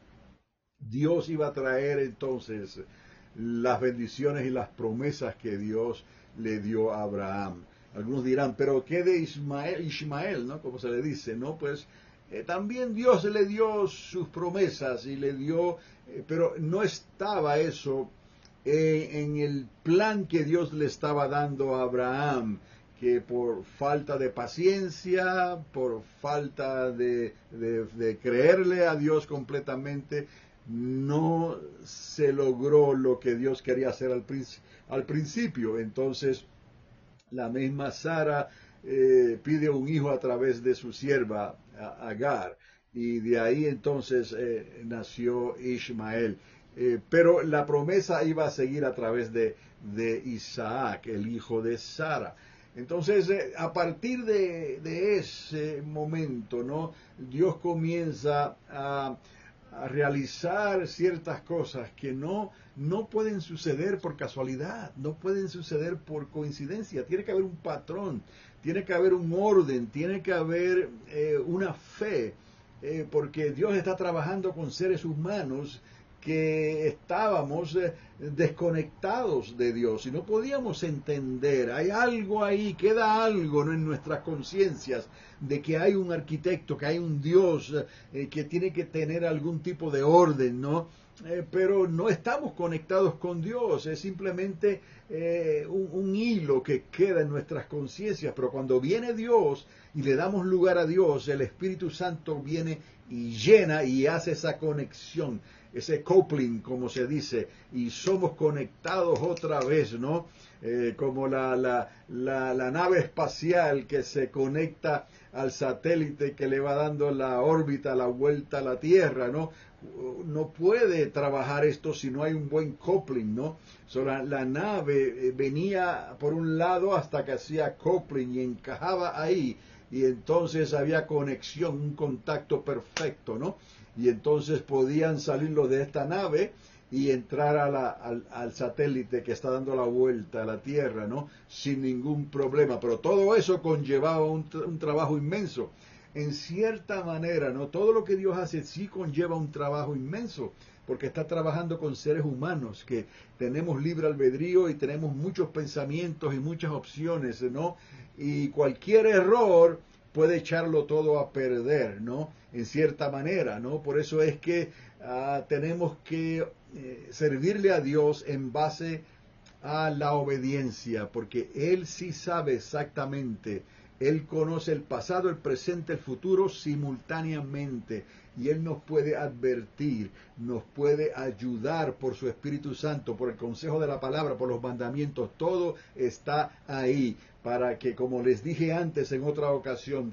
Dios iba a traer entonces las bendiciones y las promesas que Dios le dio a Abraham. Algunos dirán, pero ¿qué de Ismael, ¿no? Como se le dice, ¿no? Pues también Dios le dio sus promesas y le dio, pero no estaba eso en el plan que Dios le estaba dando a Abraham, que por falta de paciencia, por falta de creerle a Dios completamente, no se logró lo que Dios quería hacer al principio. Entonces, la misma Sara pide un hijo a través de su sierva Agar, y de ahí entonces nació Ismael. Pero la promesa iba a seguir a través de Isaac, el hijo de Sara. Entonces, a partir de ese momento, ¿no? Dios comienza a realizar ciertas cosas que no pueden suceder por casualidad, no pueden suceder por coincidencia. Tiene que haber un patrón, tiene que haber un orden, tiene que haber una fe, porque Dios está trabajando con seres humanos que estábamos desconectados de Dios y no podíamos entender. Hay algo ahí, queda algo, ¿no?, en nuestras conciencias de que hay un arquitecto, que hay un Dios que tiene que tener algún tipo de orden, ¿no? Pero no estamos conectados con Dios, es simplemente un hilo que queda en nuestras conciencias. Pero cuando viene Dios y le damos lugar a Dios, el Espíritu Santo viene y llena y hace esa conexión, ese coupling, como se dice, y somos conectados otra vez, ¿no? Como la nave espacial que se conecta al satélite que le va dando la órbita, la vuelta a la Tierra, ¿no? No puede trabajar esto si no hay un buen coupling, ¿no? La nave venía por un lado hasta que hacía coupling y encajaba ahí, y entonces había conexión, un contacto perfecto, ¿no? Y entonces podían salirlo de esta nave y entrar al satélite que está dando la vuelta a la Tierra, ¿no? Sin ningún problema. Pero todo eso conllevaba un trabajo inmenso. En cierta manera, ¿no? Todo lo que Dios hace sí conlleva un trabajo inmenso, porque está trabajando con seres humanos que tenemos libre albedrío y tenemos muchos pensamientos y muchas opciones, ¿no? Y cualquier error puede echarlo todo a perder, ¿no? En cierta manera, ¿no? Por eso es que tenemos que servirle a Dios en base a la obediencia, porque Él sí sabe exactamente. Él conoce el pasado, el presente, el futuro simultáneamente, y Él nos puede advertir, nos puede ayudar por su Espíritu Santo, por el consejo de la palabra, por los mandamientos. Todo está ahí para que, como les dije antes en otra ocasión,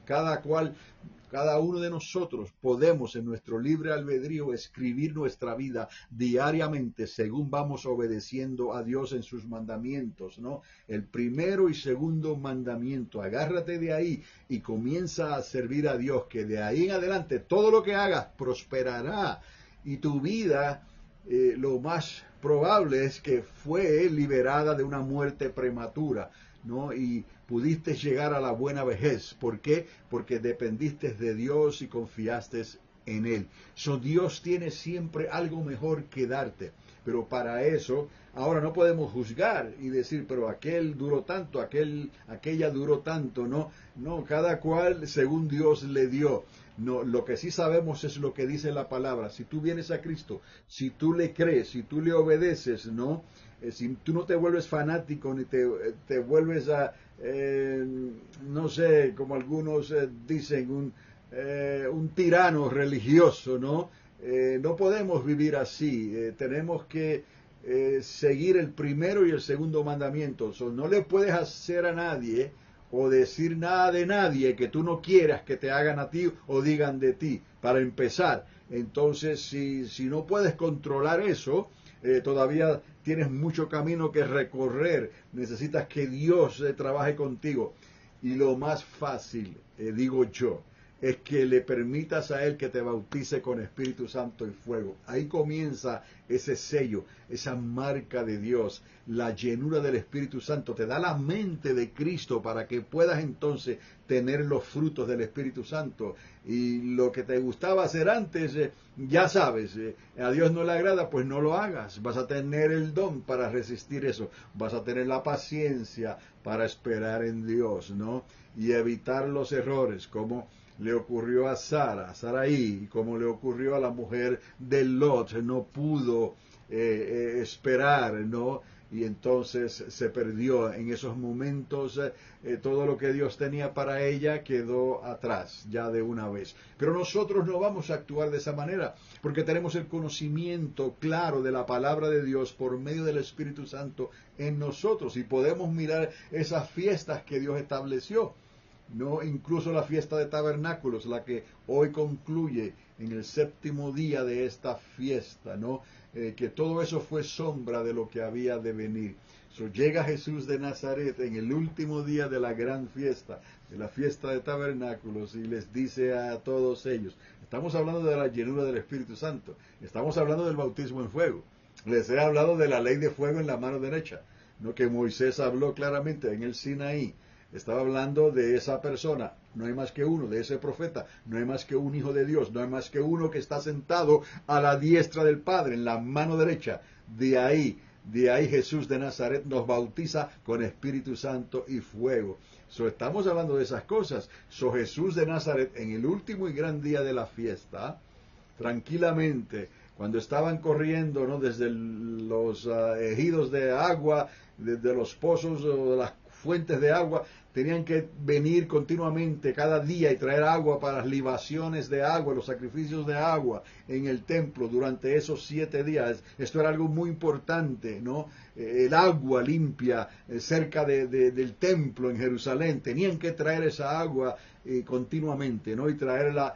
cada uno de nosotros podemos en nuestro libre albedrío escribir nuestra vida diariamente según vamos obedeciendo a Dios en sus mandamientos, ¿no? El primero y segundo mandamiento, agárrate de ahí y comienza a servir a Dios, que de ahí en adelante todo lo que hagas prosperará, y tu vida lo más probable es que fue liberada de una muerte prematura, ¿no? Y pudiste llegar a la buena vejez. ¿Por qué? Porque dependiste de Dios y confiaste en Él. Dios tiene siempre algo mejor que darte. Pero para eso, ahora no podemos juzgar y decir, pero aquel duró tanto, aquella duró tanto, ¿no? No, cada cual según Dios le dio. No, lo que sí sabemos es lo que dice la palabra. Si tú vienes a Cristo, si tú le crees, si tú le obedeces, ¿no? Si tú no te vuelves fanático ni te vuelves no sé, como algunos dicen, un tirano religioso, ¿no? No podemos vivir así. Tenemos que seguir el primero y el segundo mandamiento. No le puedes hacer a nadie o decir nada de nadie que tú no quieras que te hagan a ti o digan de ti, para empezar. Entonces, si no puedes controlar eso, todavía tienes mucho camino que recorrer. Necesitas que Dios trabaje contigo. Y lo más fácil, digo yo, es que le permitas a Él que te bautice con Espíritu Santo y fuego. Ahí comienza ese sello, esa marca de Dios, la llenura del Espíritu Santo. Te da la mente de Cristo para que puedas entonces tener los frutos del Espíritu Santo. Y lo que te gustaba hacer antes, ya sabes, a Dios no le agrada, pues no lo hagas. Vas a tener el don para resistir eso. Vas a tener la paciencia para esperar en Dios, ¿no? Y evitar los errores, como le ocurrió a Saraí, como le ocurrió a la mujer de Lot. No pudo esperar, ¿no? Y entonces se perdió en esos momentos. Todo lo que Dios tenía para ella quedó atrás ya de una vez. Pero nosotros no vamos a actuar de esa manera, porque tenemos el conocimiento claro de la palabra de Dios por medio del Espíritu Santo en nosotros, y podemos mirar esas fiestas que Dios estableció. no, incluso la fiesta de tabernáculos, la que hoy concluye en el séptimo día de esta fiesta, ¿no? Que todo eso fue sombra de lo que había de venir. Llega Jesús de Nazaret en el último día de la gran fiesta, de la fiesta de tabernáculos, y les dice a todos ellos, estamos hablando de la llenura del Espíritu Santo, estamos hablando del bautismo en fuego, les he hablado de la ley de fuego en la mano derecha, ¿no? Que Moisés habló claramente en el Sinaí. Estaba hablando de esa persona, no hay más que uno, de ese profeta, no hay más que un hijo de Dios, no hay más que uno que está sentado a la diestra del Padre, en la mano derecha. De ahí Jesús de Nazaret nos bautiza con Espíritu Santo y fuego. Estamos hablando de esas cosas. Jesús de Nazaret, en el último y gran día de la fiesta, tranquilamente, cuando estaban corriendo, ¿no?, desde los ejidos de agua, desde los pozos o de las fuentes de agua, tenían que venir continuamente cada día y traer agua para las libaciones de agua, los sacrificios de agua en el templo durante esos 7 días. Esto era algo muy importante, ¿no? El agua limpia cerca del templo en Jerusalén. Tenían que traer esa agua continuamente, ¿no? Y traerla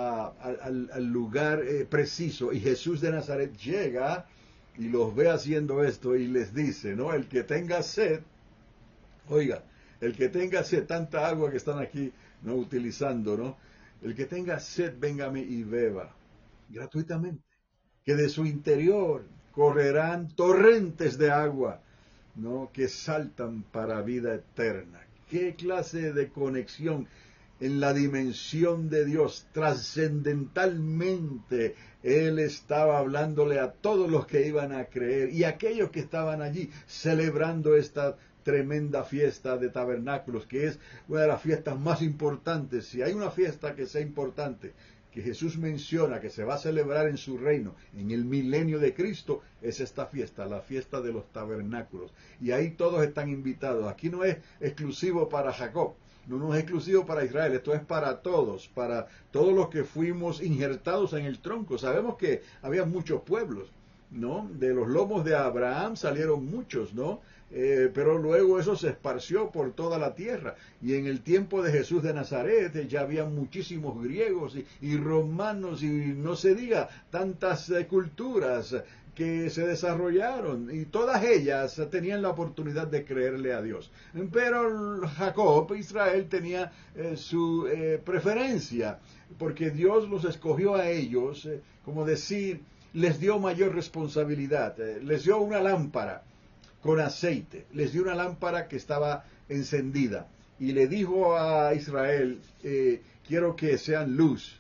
al lugar preciso. Y Jesús de Nazaret llega y los ve haciendo esto y les dice, ¿no? El que tenga sed, oiga, el que tenga sed, tanta agua que están aquí, ¿no?, utilizando, ¿no? El que tenga sed, véngame y beba gratuitamente, que de su interior correrán torrentes de agua, ¿no?, que saltan para vida eterna. ¿Qué clase de conexión en la dimensión de Dios? Trascendentalmente, Él estaba hablándole a todos los que iban a creer y a aquellos que estaban allí celebrando esta tremenda fiesta de tabernáculos, que es una de las fiestas más importantes. Si hay una fiesta que sea importante, que Jesús menciona que se va a celebrar en su reino, en el milenio de Cristo, es esta fiesta, la fiesta de los tabernáculos. Y ahí todos están invitados. Aquí no es exclusivo para Jacob, no es exclusivo para Israel, esto es para todos los que fuimos injertados en el tronco. Sabemos que había muchos pueblos, ¿no? De los lomos de Abraham salieron muchos, ¿no? Pero luego eso se esparció por toda la tierra. Y en el tiempo de Jesús de Nazaret ya había muchísimos griegos y romanos, y no se diga tantas culturas que se desarrollaron, y todas ellas tenían la oportunidad de creerle a Dios. Pero Jacob, Israel, tenía su preferencia, porque Dios los escogió a ellos, como decir, les dio mayor responsabilidad, les dio una lámpara con aceite, les dio una lámpara que estaba encendida, y le dijo a Israel, quiero que sean luz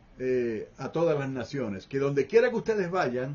a todas las naciones, que donde quiera que ustedes vayan,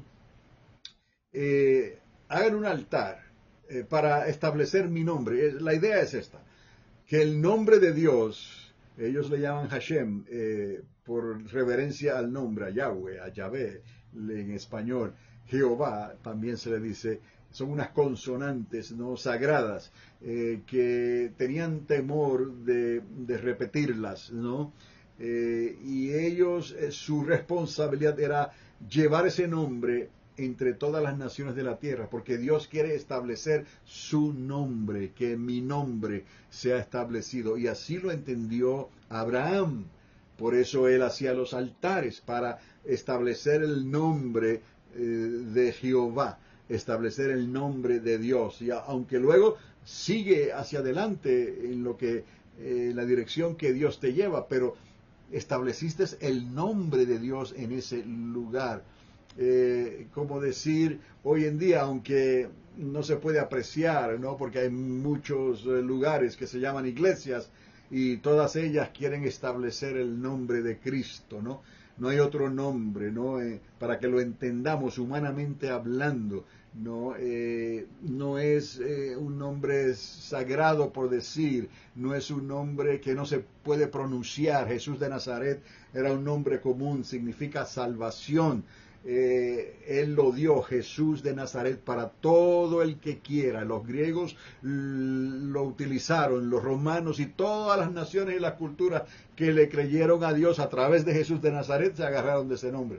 hagan un altar para establecer mi nombre. La idea es esta, que el nombre de Dios, ellos le llaman Hashem, por reverencia al nombre, a Yahweh, a Yahvé, en español, Jehová también se le dice, son unas consonantes, ¿no?, sagradas, que tenían temor de repetirlas, ¿no? Y ellos, su responsabilidad era llevar ese nombre entre todas las naciones de la tierra, porque Dios quiere establecer su nombre, que mi nombre sea establecido, y así lo entendió Abraham. Por eso él hacía los altares, para establecer el nombre de Jehová, establecer el nombre de Dios. Y aunque luego sigue hacia adelante en lo que la dirección que Dios te lleva, pero estableciste el nombre de Dios en ese lugar. Como decir, hoy en día, aunque no se puede apreciar, ¿no?, porque hay muchos lugares que se llaman iglesias y todas ellas quieren establecer el nombre de Cristo, ¿no? No hay otro nombre, ¿no? Para que lo entendamos humanamente hablando, no es un nombre sagrado, por decir, no es un nombre que no se puede pronunciar. Jesús de Nazaret era un nombre común, significa salvación. Él lo dio, Jesús de Nazaret, para todo el que quiera. Los griegos lo utilizaron, los romanos y todas las naciones y las culturas que le creyeron a Dios a través de Jesús de Nazaret se agarraron de ese nombre.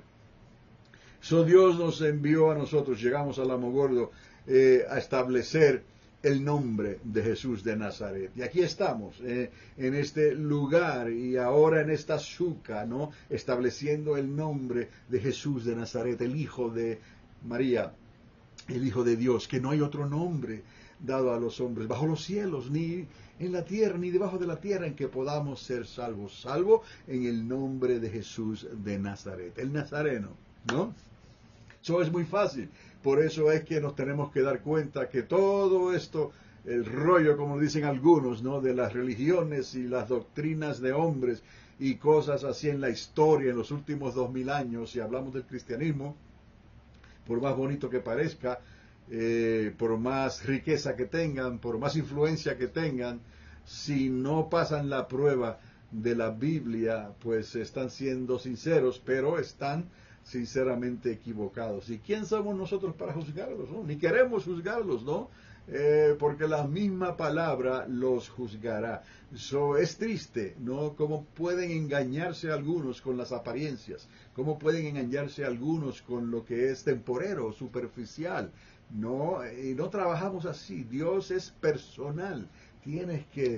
Dios nos envió a nosotros, llegamos al Alamogordo, a establecer el nombre de Jesús de Nazaret. Y aquí estamos, en este lugar y ahora en esta suca, ¿no? Estableciendo el nombre de Jesús de Nazaret, el Hijo de María, el Hijo de Dios, que no hay otro nombre dado a los hombres bajo los cielos, ni en la tierra, ni debajo de la tierra, en que podamos ser salvos, salvo en el nombre de Jesús de Nazaret, el Nazareno, ¿no? Eso es muy fácil. Por eso es que nos tenemos que dar cuenta que todo esto, el rollo, como dicen algunos, ¿no? De las religiones y las doctrinas de hombres y cosas así en la historia, en los últimos 2000 años, si hablamos del cristianismo, por más bonito que parezca, por más riqueza que tengan, por más influencia que tengan, si no pasan la prueba de la Biblia, pues están siendo sinceros, pero están sinceramente equivocados. ¿Y quién somos nosotros para juzgarlos? ¿No? Ni queremos juzgarlos, ¿no? Porque la misma palabra los juzgará. Es triste, ¿no? Cómo pueden engañarse algunos con las apariencias, cómo pueden engañarse algunos con lo que es temporero, superficial. No, y no trabajamos así. Dios es personal. Tienes que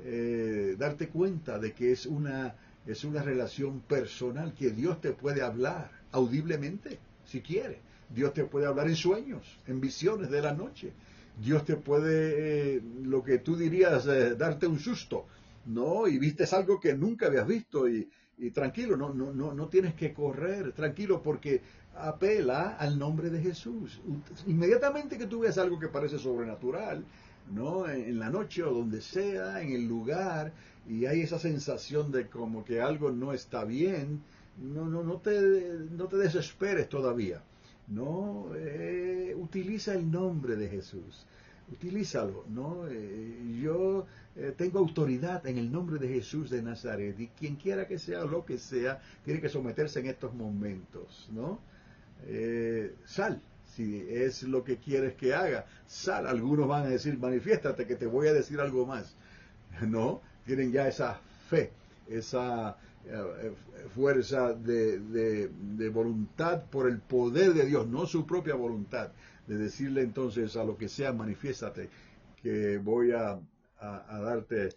darte cuenta de que es una relación personal, que Dios te puede hablar audiblemente, si quiere. Dios te puede hablar en sueños, en visiones de la noche. Dios te puede, lo que tú dirías, darte un susto, ¿no? Y vistes algo que nunca habías visto y tranquilo, no tienes que correr, tranquilo, porque apela al nombre de Jesús. Inmediatamente que tú veas algo que parece sobrenatural, ¿no? En la noche o donde sea, en el lugar, y hay esa sensación de como que algo no está bien, no te desesperes todavía. No, utiliza el nombre de Jesús, utilízalo, ¿no? Yo tengo autoridad en el nombre de Jesús de Nazaret, y quien quiera que sea o lo que sea, tiene que someterse en estos momentos, ¿no? Sal, si es lo que quieres que haga, sal. Algunos van a decir, manifiéstate que te voy a decir algo más. No, tienen ya esa fe, esa fuerza de voluntad por el poder de Dios, no su propia voluntad, de decirle entonces a lo que sea, manifiéstate, que voy a darte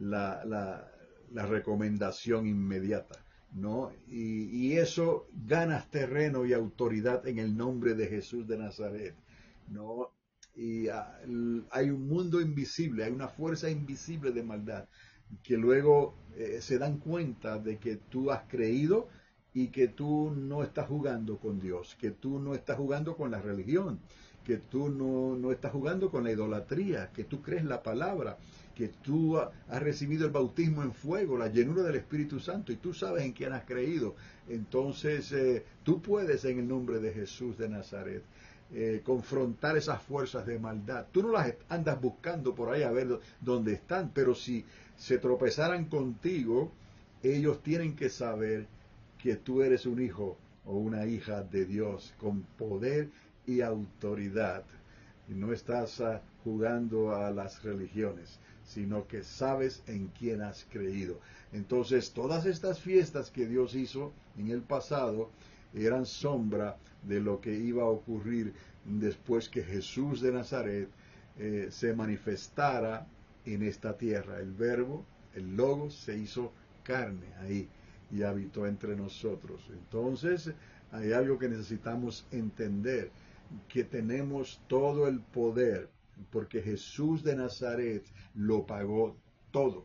la recomendación inmediata, ¿no? Y eso ganas terreno y autoridad en el nombre de Jesús de Nazaret, ¿no? Y hay un mundo invisible, hay una fuerza invisible de maldad que luego se dan cuenta de que tú has creído y que tú no estás jugando con Dios, que tú no estás jugando con la religión, que tú no estás jugando con la idolatría, que tú crees la palabra, que tú has recibido el bautismo en fuego, la llenura del Espíritu Santo, y tú sabes en quién has creído. Entonces tú puedes, en el nombre de Jesús de Nazaret, confrontar esas fuerzas de maldad. Tú no las andas buscando por ahí a ver dónde están, pero si se tropezaran contigo, ellos tienen que saber que tú eres un hijo o una hija de Dios con poder y autoridad. Y no estás jugando a las religiones, sino que sabes en quién has creído. Entonces, todas estas fiestas que Dios hizo en el pasado eran sombra de lo que iba a ocurrir después que Jesús de Nazaret se manifestara en esta tierra. El verbo, el Logos, se hizo carne ahí y habitó entre nosotros. Entonces, hay algo que necesitamos entender, que tenemos todo el poder, porque Jesús de Nazaret lo pagó todo,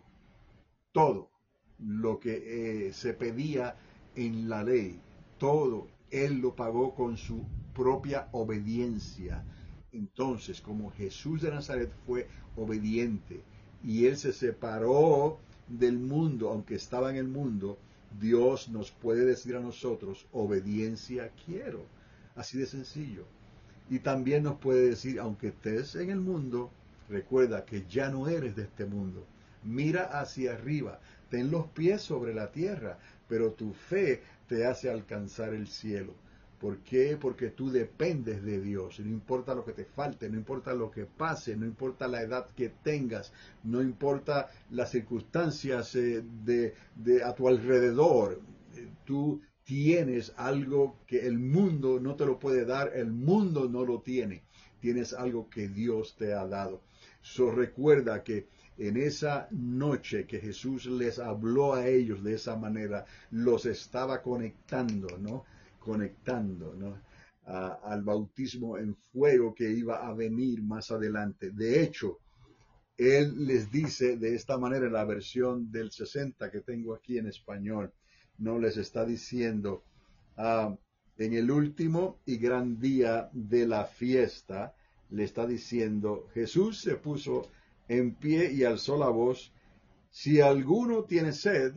todo lo que se pedía en la ley, todo, Él lo pagó con su propia obediencia. Entonces, como Jesús de Nazaret fue obediente y Él se separó del mundo, aunque estaba en el mundo, Dios nos puede decir a nosotros, obediencia quiero. Así de sencillo. Y también nos puede decir, aunque estés en el mundo, recuerda que ya no eres de este mundo. Mira hacia arriba, ten los pies sobre la tierra, pero tu fe te hace alcanzar el cielo. ¿Por qué? Porque tú dependes de Dios. No importa lo que te falte, no importa lo que pase, no importa la edad que tengas, no importa las circunstancias a tu alrededor. Tú tienes algo que el mundo no te lo puede dar, el mundo no lo tiene. Tienes algo que Dios te ha dado. So recuerda que en esa noche que Jesús les habló a ellos de esa manera, los estaba conectando, ¿no? Conectando, ¿no? Al bautismo en fuego que iba a venir más adelante. De hecho, él les dice de esta manera en la versión del 60 que tengo aquí en español, no les está diciendo, en el último y gran día de la fiesta, le está diciendo, Jesús se puso en pie y alzó la voz, si alguno tiene sed,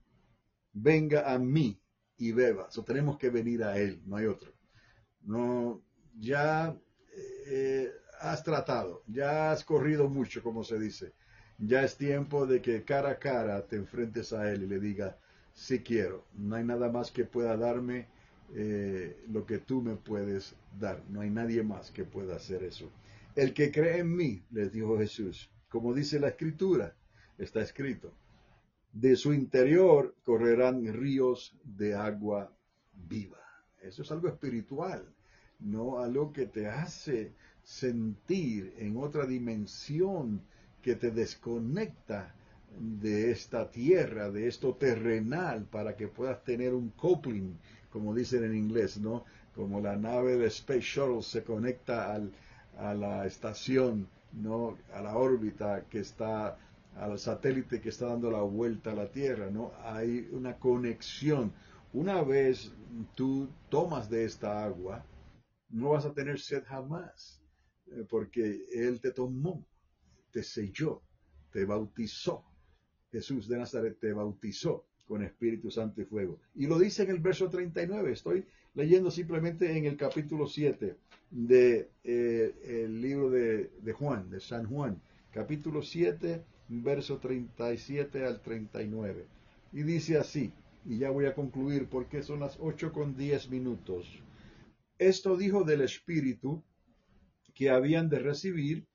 venga a mí y beba. So, tenemos que venir a Él, no hay otro. No, ya has tratado, ya has corrido mucho, como se dice. Ya es tiempo de que cara a cara te enfrentes a Él y le digas, sí quiero, no hay nada más que pueda darme lo que tú me puedes dar. No hay nadie más que pueda hacer eso. El que cree en mí, les dijo Jesús, como dice la Escritura, está escrito, de su interior correrán ríos de agua viva. Eso es algo espiritual, no algo que te hace sentir en otra dimensión, que te desconecta de esta tierra, de esto terrenal, para que puedas tener un coupling, como dicen en inglés, ¿no? Como la nave de Space Shuttle se conecta a la estación, ¿no? A la órbita que está, al satélite que está dando la vuelta a la Tierra, ¿no? Hay una conexión. Una vez tú tomas de esta agua, no vas a tener sed jamás, porque Él te tomó, te selló, te bautizó. Jesús de Nazaret te bautizó con Espíritu Santo y fuego. Y lo dice en el verso 39. Estoy leyendo simplemente en el capítulo 7 de el libro de Juan, de San Juan. Capítulo 7, verso 37 al 39. Y dice así, y ya voy a concluir porque son las 8:10. Esto dijo del Espíritu que habían de recibir.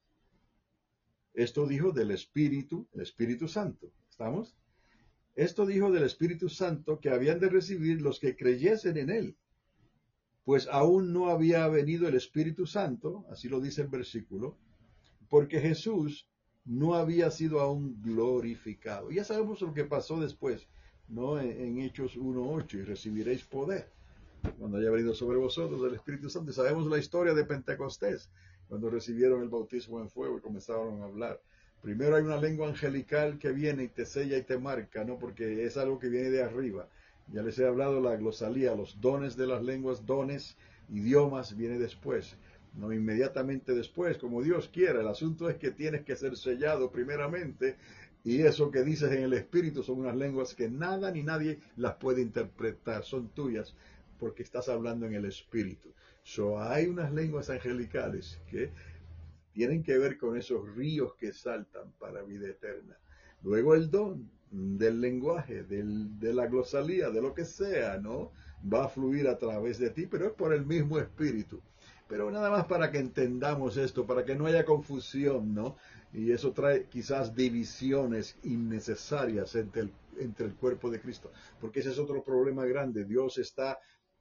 Esto dijo del Espíritu, el Espíritu Santo. ¿Estamos? Esto dijo del Espíritu Santo que habían de recibir los que creyesen en Él, pues aún no había venido el Espíritu Santo, así lo dice el versículo, porque Jesús no había sido aún glorificado. Ya sabemos lo que pasó después, ¿no? En Hechos 1:8, y recibiréis poder cuando haya venido sobre vosotros el Espíritu Santo. Y sabemos la historia de Pentecostés, cuando recibieron el bautismo en fuego y comenzaron a hablar. Primero hay una lengua angelical que viene y te sella y te marca, ¿no? Porque es algo que viene de arriba. Ya les he hablado la glosalía, los dones de las lenguas, dones, idiomas, viene después. No inmediatamente después, como Dios quiera. El asunto es que tienes que ser sellado primeramente, y eso que dices en el Espíritu son unas lenguas que nada ni nadie las puede interpretar, son tuyas, porque estás hablando en el Espíritu. Hay unas lenguas angelicales que tienen que ver con esos ríos que saltan para vida eterna. Luego el don del lenguaje, de la glosalía, de lo que sea, ¿no? Va a fluir a través de ti, pero es por el mismo Espíritu. Pero nada más para que entendamos esto, para que no haya confusión, ¿no? Y eso trae quizás divisiones innecesarias entre el cuerpo de Cristo, porque ese es otro problema grande. Dios está,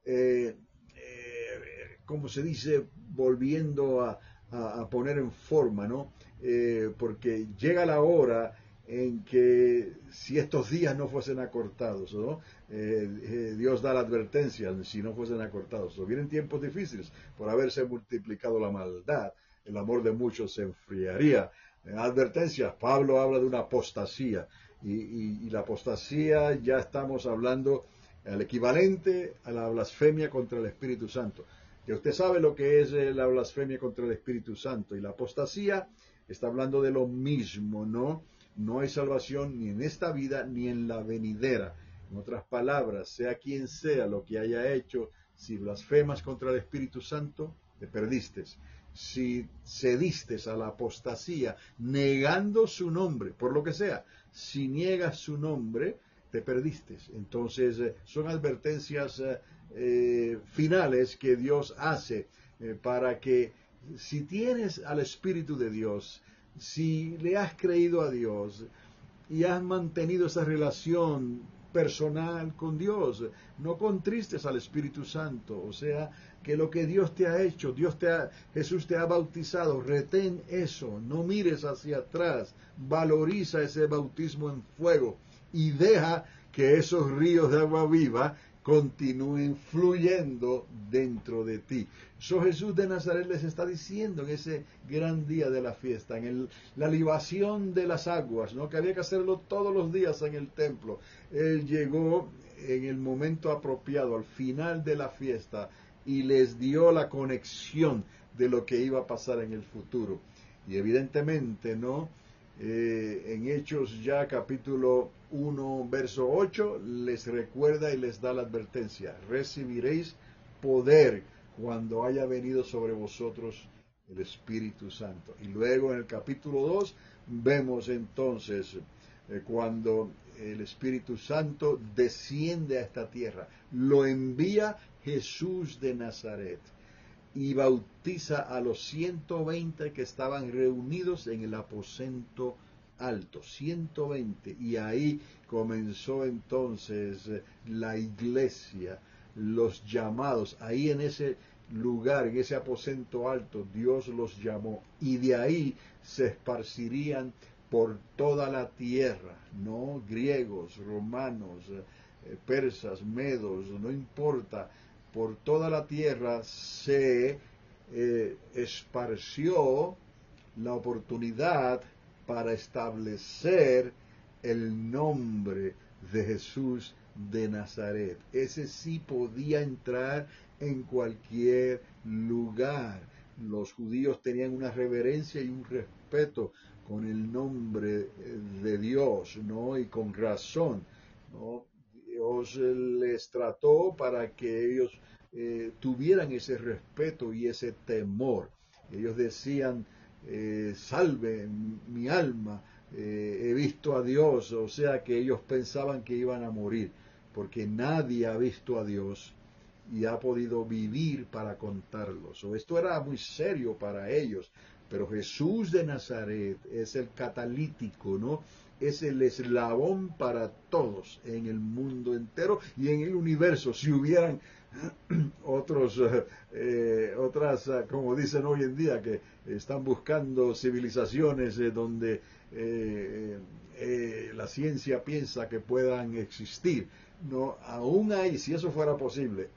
como se dice, volviendo a poner en forma, ¿no? Porque llega la hora en que si estos días no fuesen acortados, ¿no? Dios da la advertencia si no fuesen acortados. Vienen tiempos difíciles por haberse multiplicado la maldad. El amor de muchos se enfriaría. Advertencias, Pablo habla de una apostasía, y la apostasía ya estamos hablando el equivalente a la blasfemia contra el Espíritu Santo. Que usted sabe lo que es la blasfemia contra el Espíritu Santo, y la apostasía está hablando de lo mismo, ¿no? No hay salvación ni en esta vida ni en la venidera. En otras palabras, sea quien sea lo que haya hecho, si blasfemas contra el Espíritu Santo, te perdiste. Si cediste a la apostasía negando su nombre, por lo que sea, si niegas su nombre, te perdiste. Entonces, son advertencias finales que Dios hace para que, si tienes al Espíritu de Dios, si le has creído a Dios y has mantenido esa relación personal con Dios. No contristes al Espíritu Santo. O sea, que lo que Dios te ha hecho, Jesús te ha bautizado, retén eso, no mires hacia atrás, valoriza ese bautismo en fuego y deja que esos ríos de agua viva continúen fluyendo dentro de ti. Eso Jesús de Nazaret les está diciendo en ese gran día de la fiesta, en la libación de las aguas, ¿no? Que había que hacerlo todos los días en el templo. Él llegó en el momento apropiado, al final de la fiesta, y les dio la conexión de lo que iba a pasar en el futuro. Y evidentemente, ¿no? En Hechos ya capítulo 1, verso 8, les recuerda y les da la advertencia: recibiréis poder cuando haya venido sobre vosotros el Espíritu Santo. Y luego en el capítulo 2 vemos entonces cuando el Espíritu Santo desciende a esta tierra, lo envía Jesús de Nazaret y bautiza a los 120 que estaban reunidos en el aposento alto, 120, y ahí comenzó entonces la iglesia, los llamados, ahí en ese lugar, en ese aposento alto, Dios los llamó, y de ahí se esparcirían por toda la tierra, ¿no? Griegos, romanos, persas, medos, no importa, por toda la tierra se esparció la oportunidad para establecer el nombre de Jesús de Nazaret. Ese sí podía entrar en cualquier lugar. Los judíos tenían una reverencia y un respeto con el nombre de Dios, ¿no? Y con razón, ¿no? Dios les trató para que ellos tuvieran ese respeto y ese temor. Ellos decían, salve mi alma, he visto a Dios, o sea que ellos pensaban que iban a morir, porque nadie ha visto a Dios y ha podido vivir para contarlos. Esto era muy serio para ellos, pero Jesús de Nazaret es el catalítico, ¿no? Es el eslabón para todos en el mundo entero y en el universo. Si hubieran otras, como dicen hoy en día, que están buscando civilizaciones donde la ciencia piensa que puedan existir. No, aún hay, si eso fuera posible,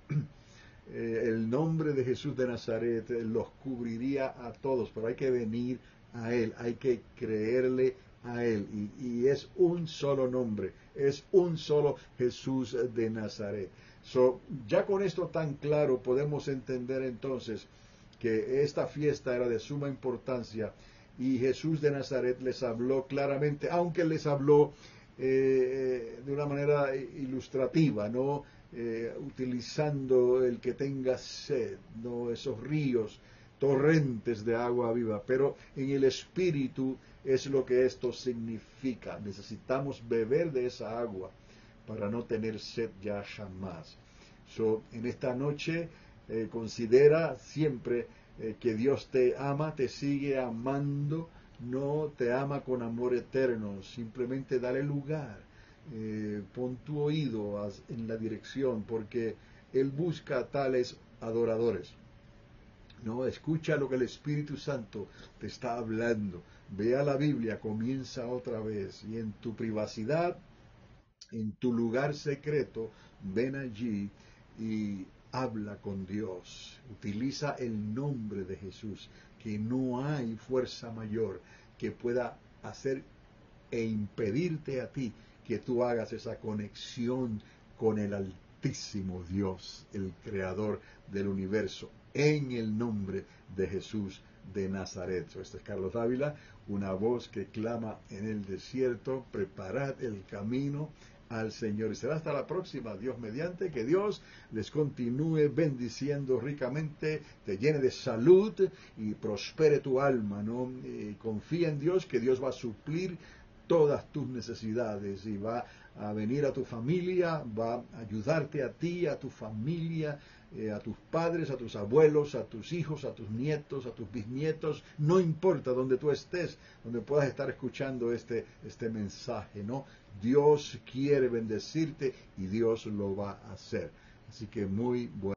el nombre de Jesús de Nazaret los cubriría a todos, pero hay que venir a Él, hay que creerle a Él, y es un solo nombre, es un solo Jesús de Nazaret. Ya con esto tan claro podemos entender entonces que esta fiesta era de suma importancia y Jesús de Nazaret les habló claramente, aunque les habló de una manera ilustrativa, ¿no? Utilizando el que tenga sed, ¿no? Esos ríos, torrentes de agua viva, pero en el espíritu es lo que esto significa. Necesitamos beber de esa agua para no tener sed ya jamás. En esta noche considera siempre que Dios te ama, te sigue amando, no te ama con amor eterno, simplemente dale lugar, pon tu oído en la dirección, porque Él busca a tales adoradores. No, escucha lo que el Espíritu Santo te está hablando. Ve a la Biblia, comienza otra vez, y en tu privacidad, en tu lugar secreto, ven allí y habla con Dios. Utiliza el nombre de Jesús, que no hay fuerza mayor que pueda hacer e impedirte a ti que tú hagas esa conexión con el Altísimo Dios, el Creador del universo, en el nombre de Jesús de Nazaret. Este es Carlos Dávila, una voz que clama en el desierto: preparad el camino al Señor. Y será hasta la próxima, Dios mediante. Que Dios les continúe bendiciendo ricamente, te llene de salud y prospere tu alma, ¿no? Confía en Dios, que Dios va a suplir todas tus necesidades y va a venir a tu familia, va a ayudarte a ti, a tu familia, a tus padres, a tus abuelos, a tus hijos, a tus nietos, a tus bisnietos, no importa donde tú estés, donde puedas estar escuchando este mensaje, ¿no? Dios quiere bendecirte y Dios lo va a hacer. Así que muy bueno.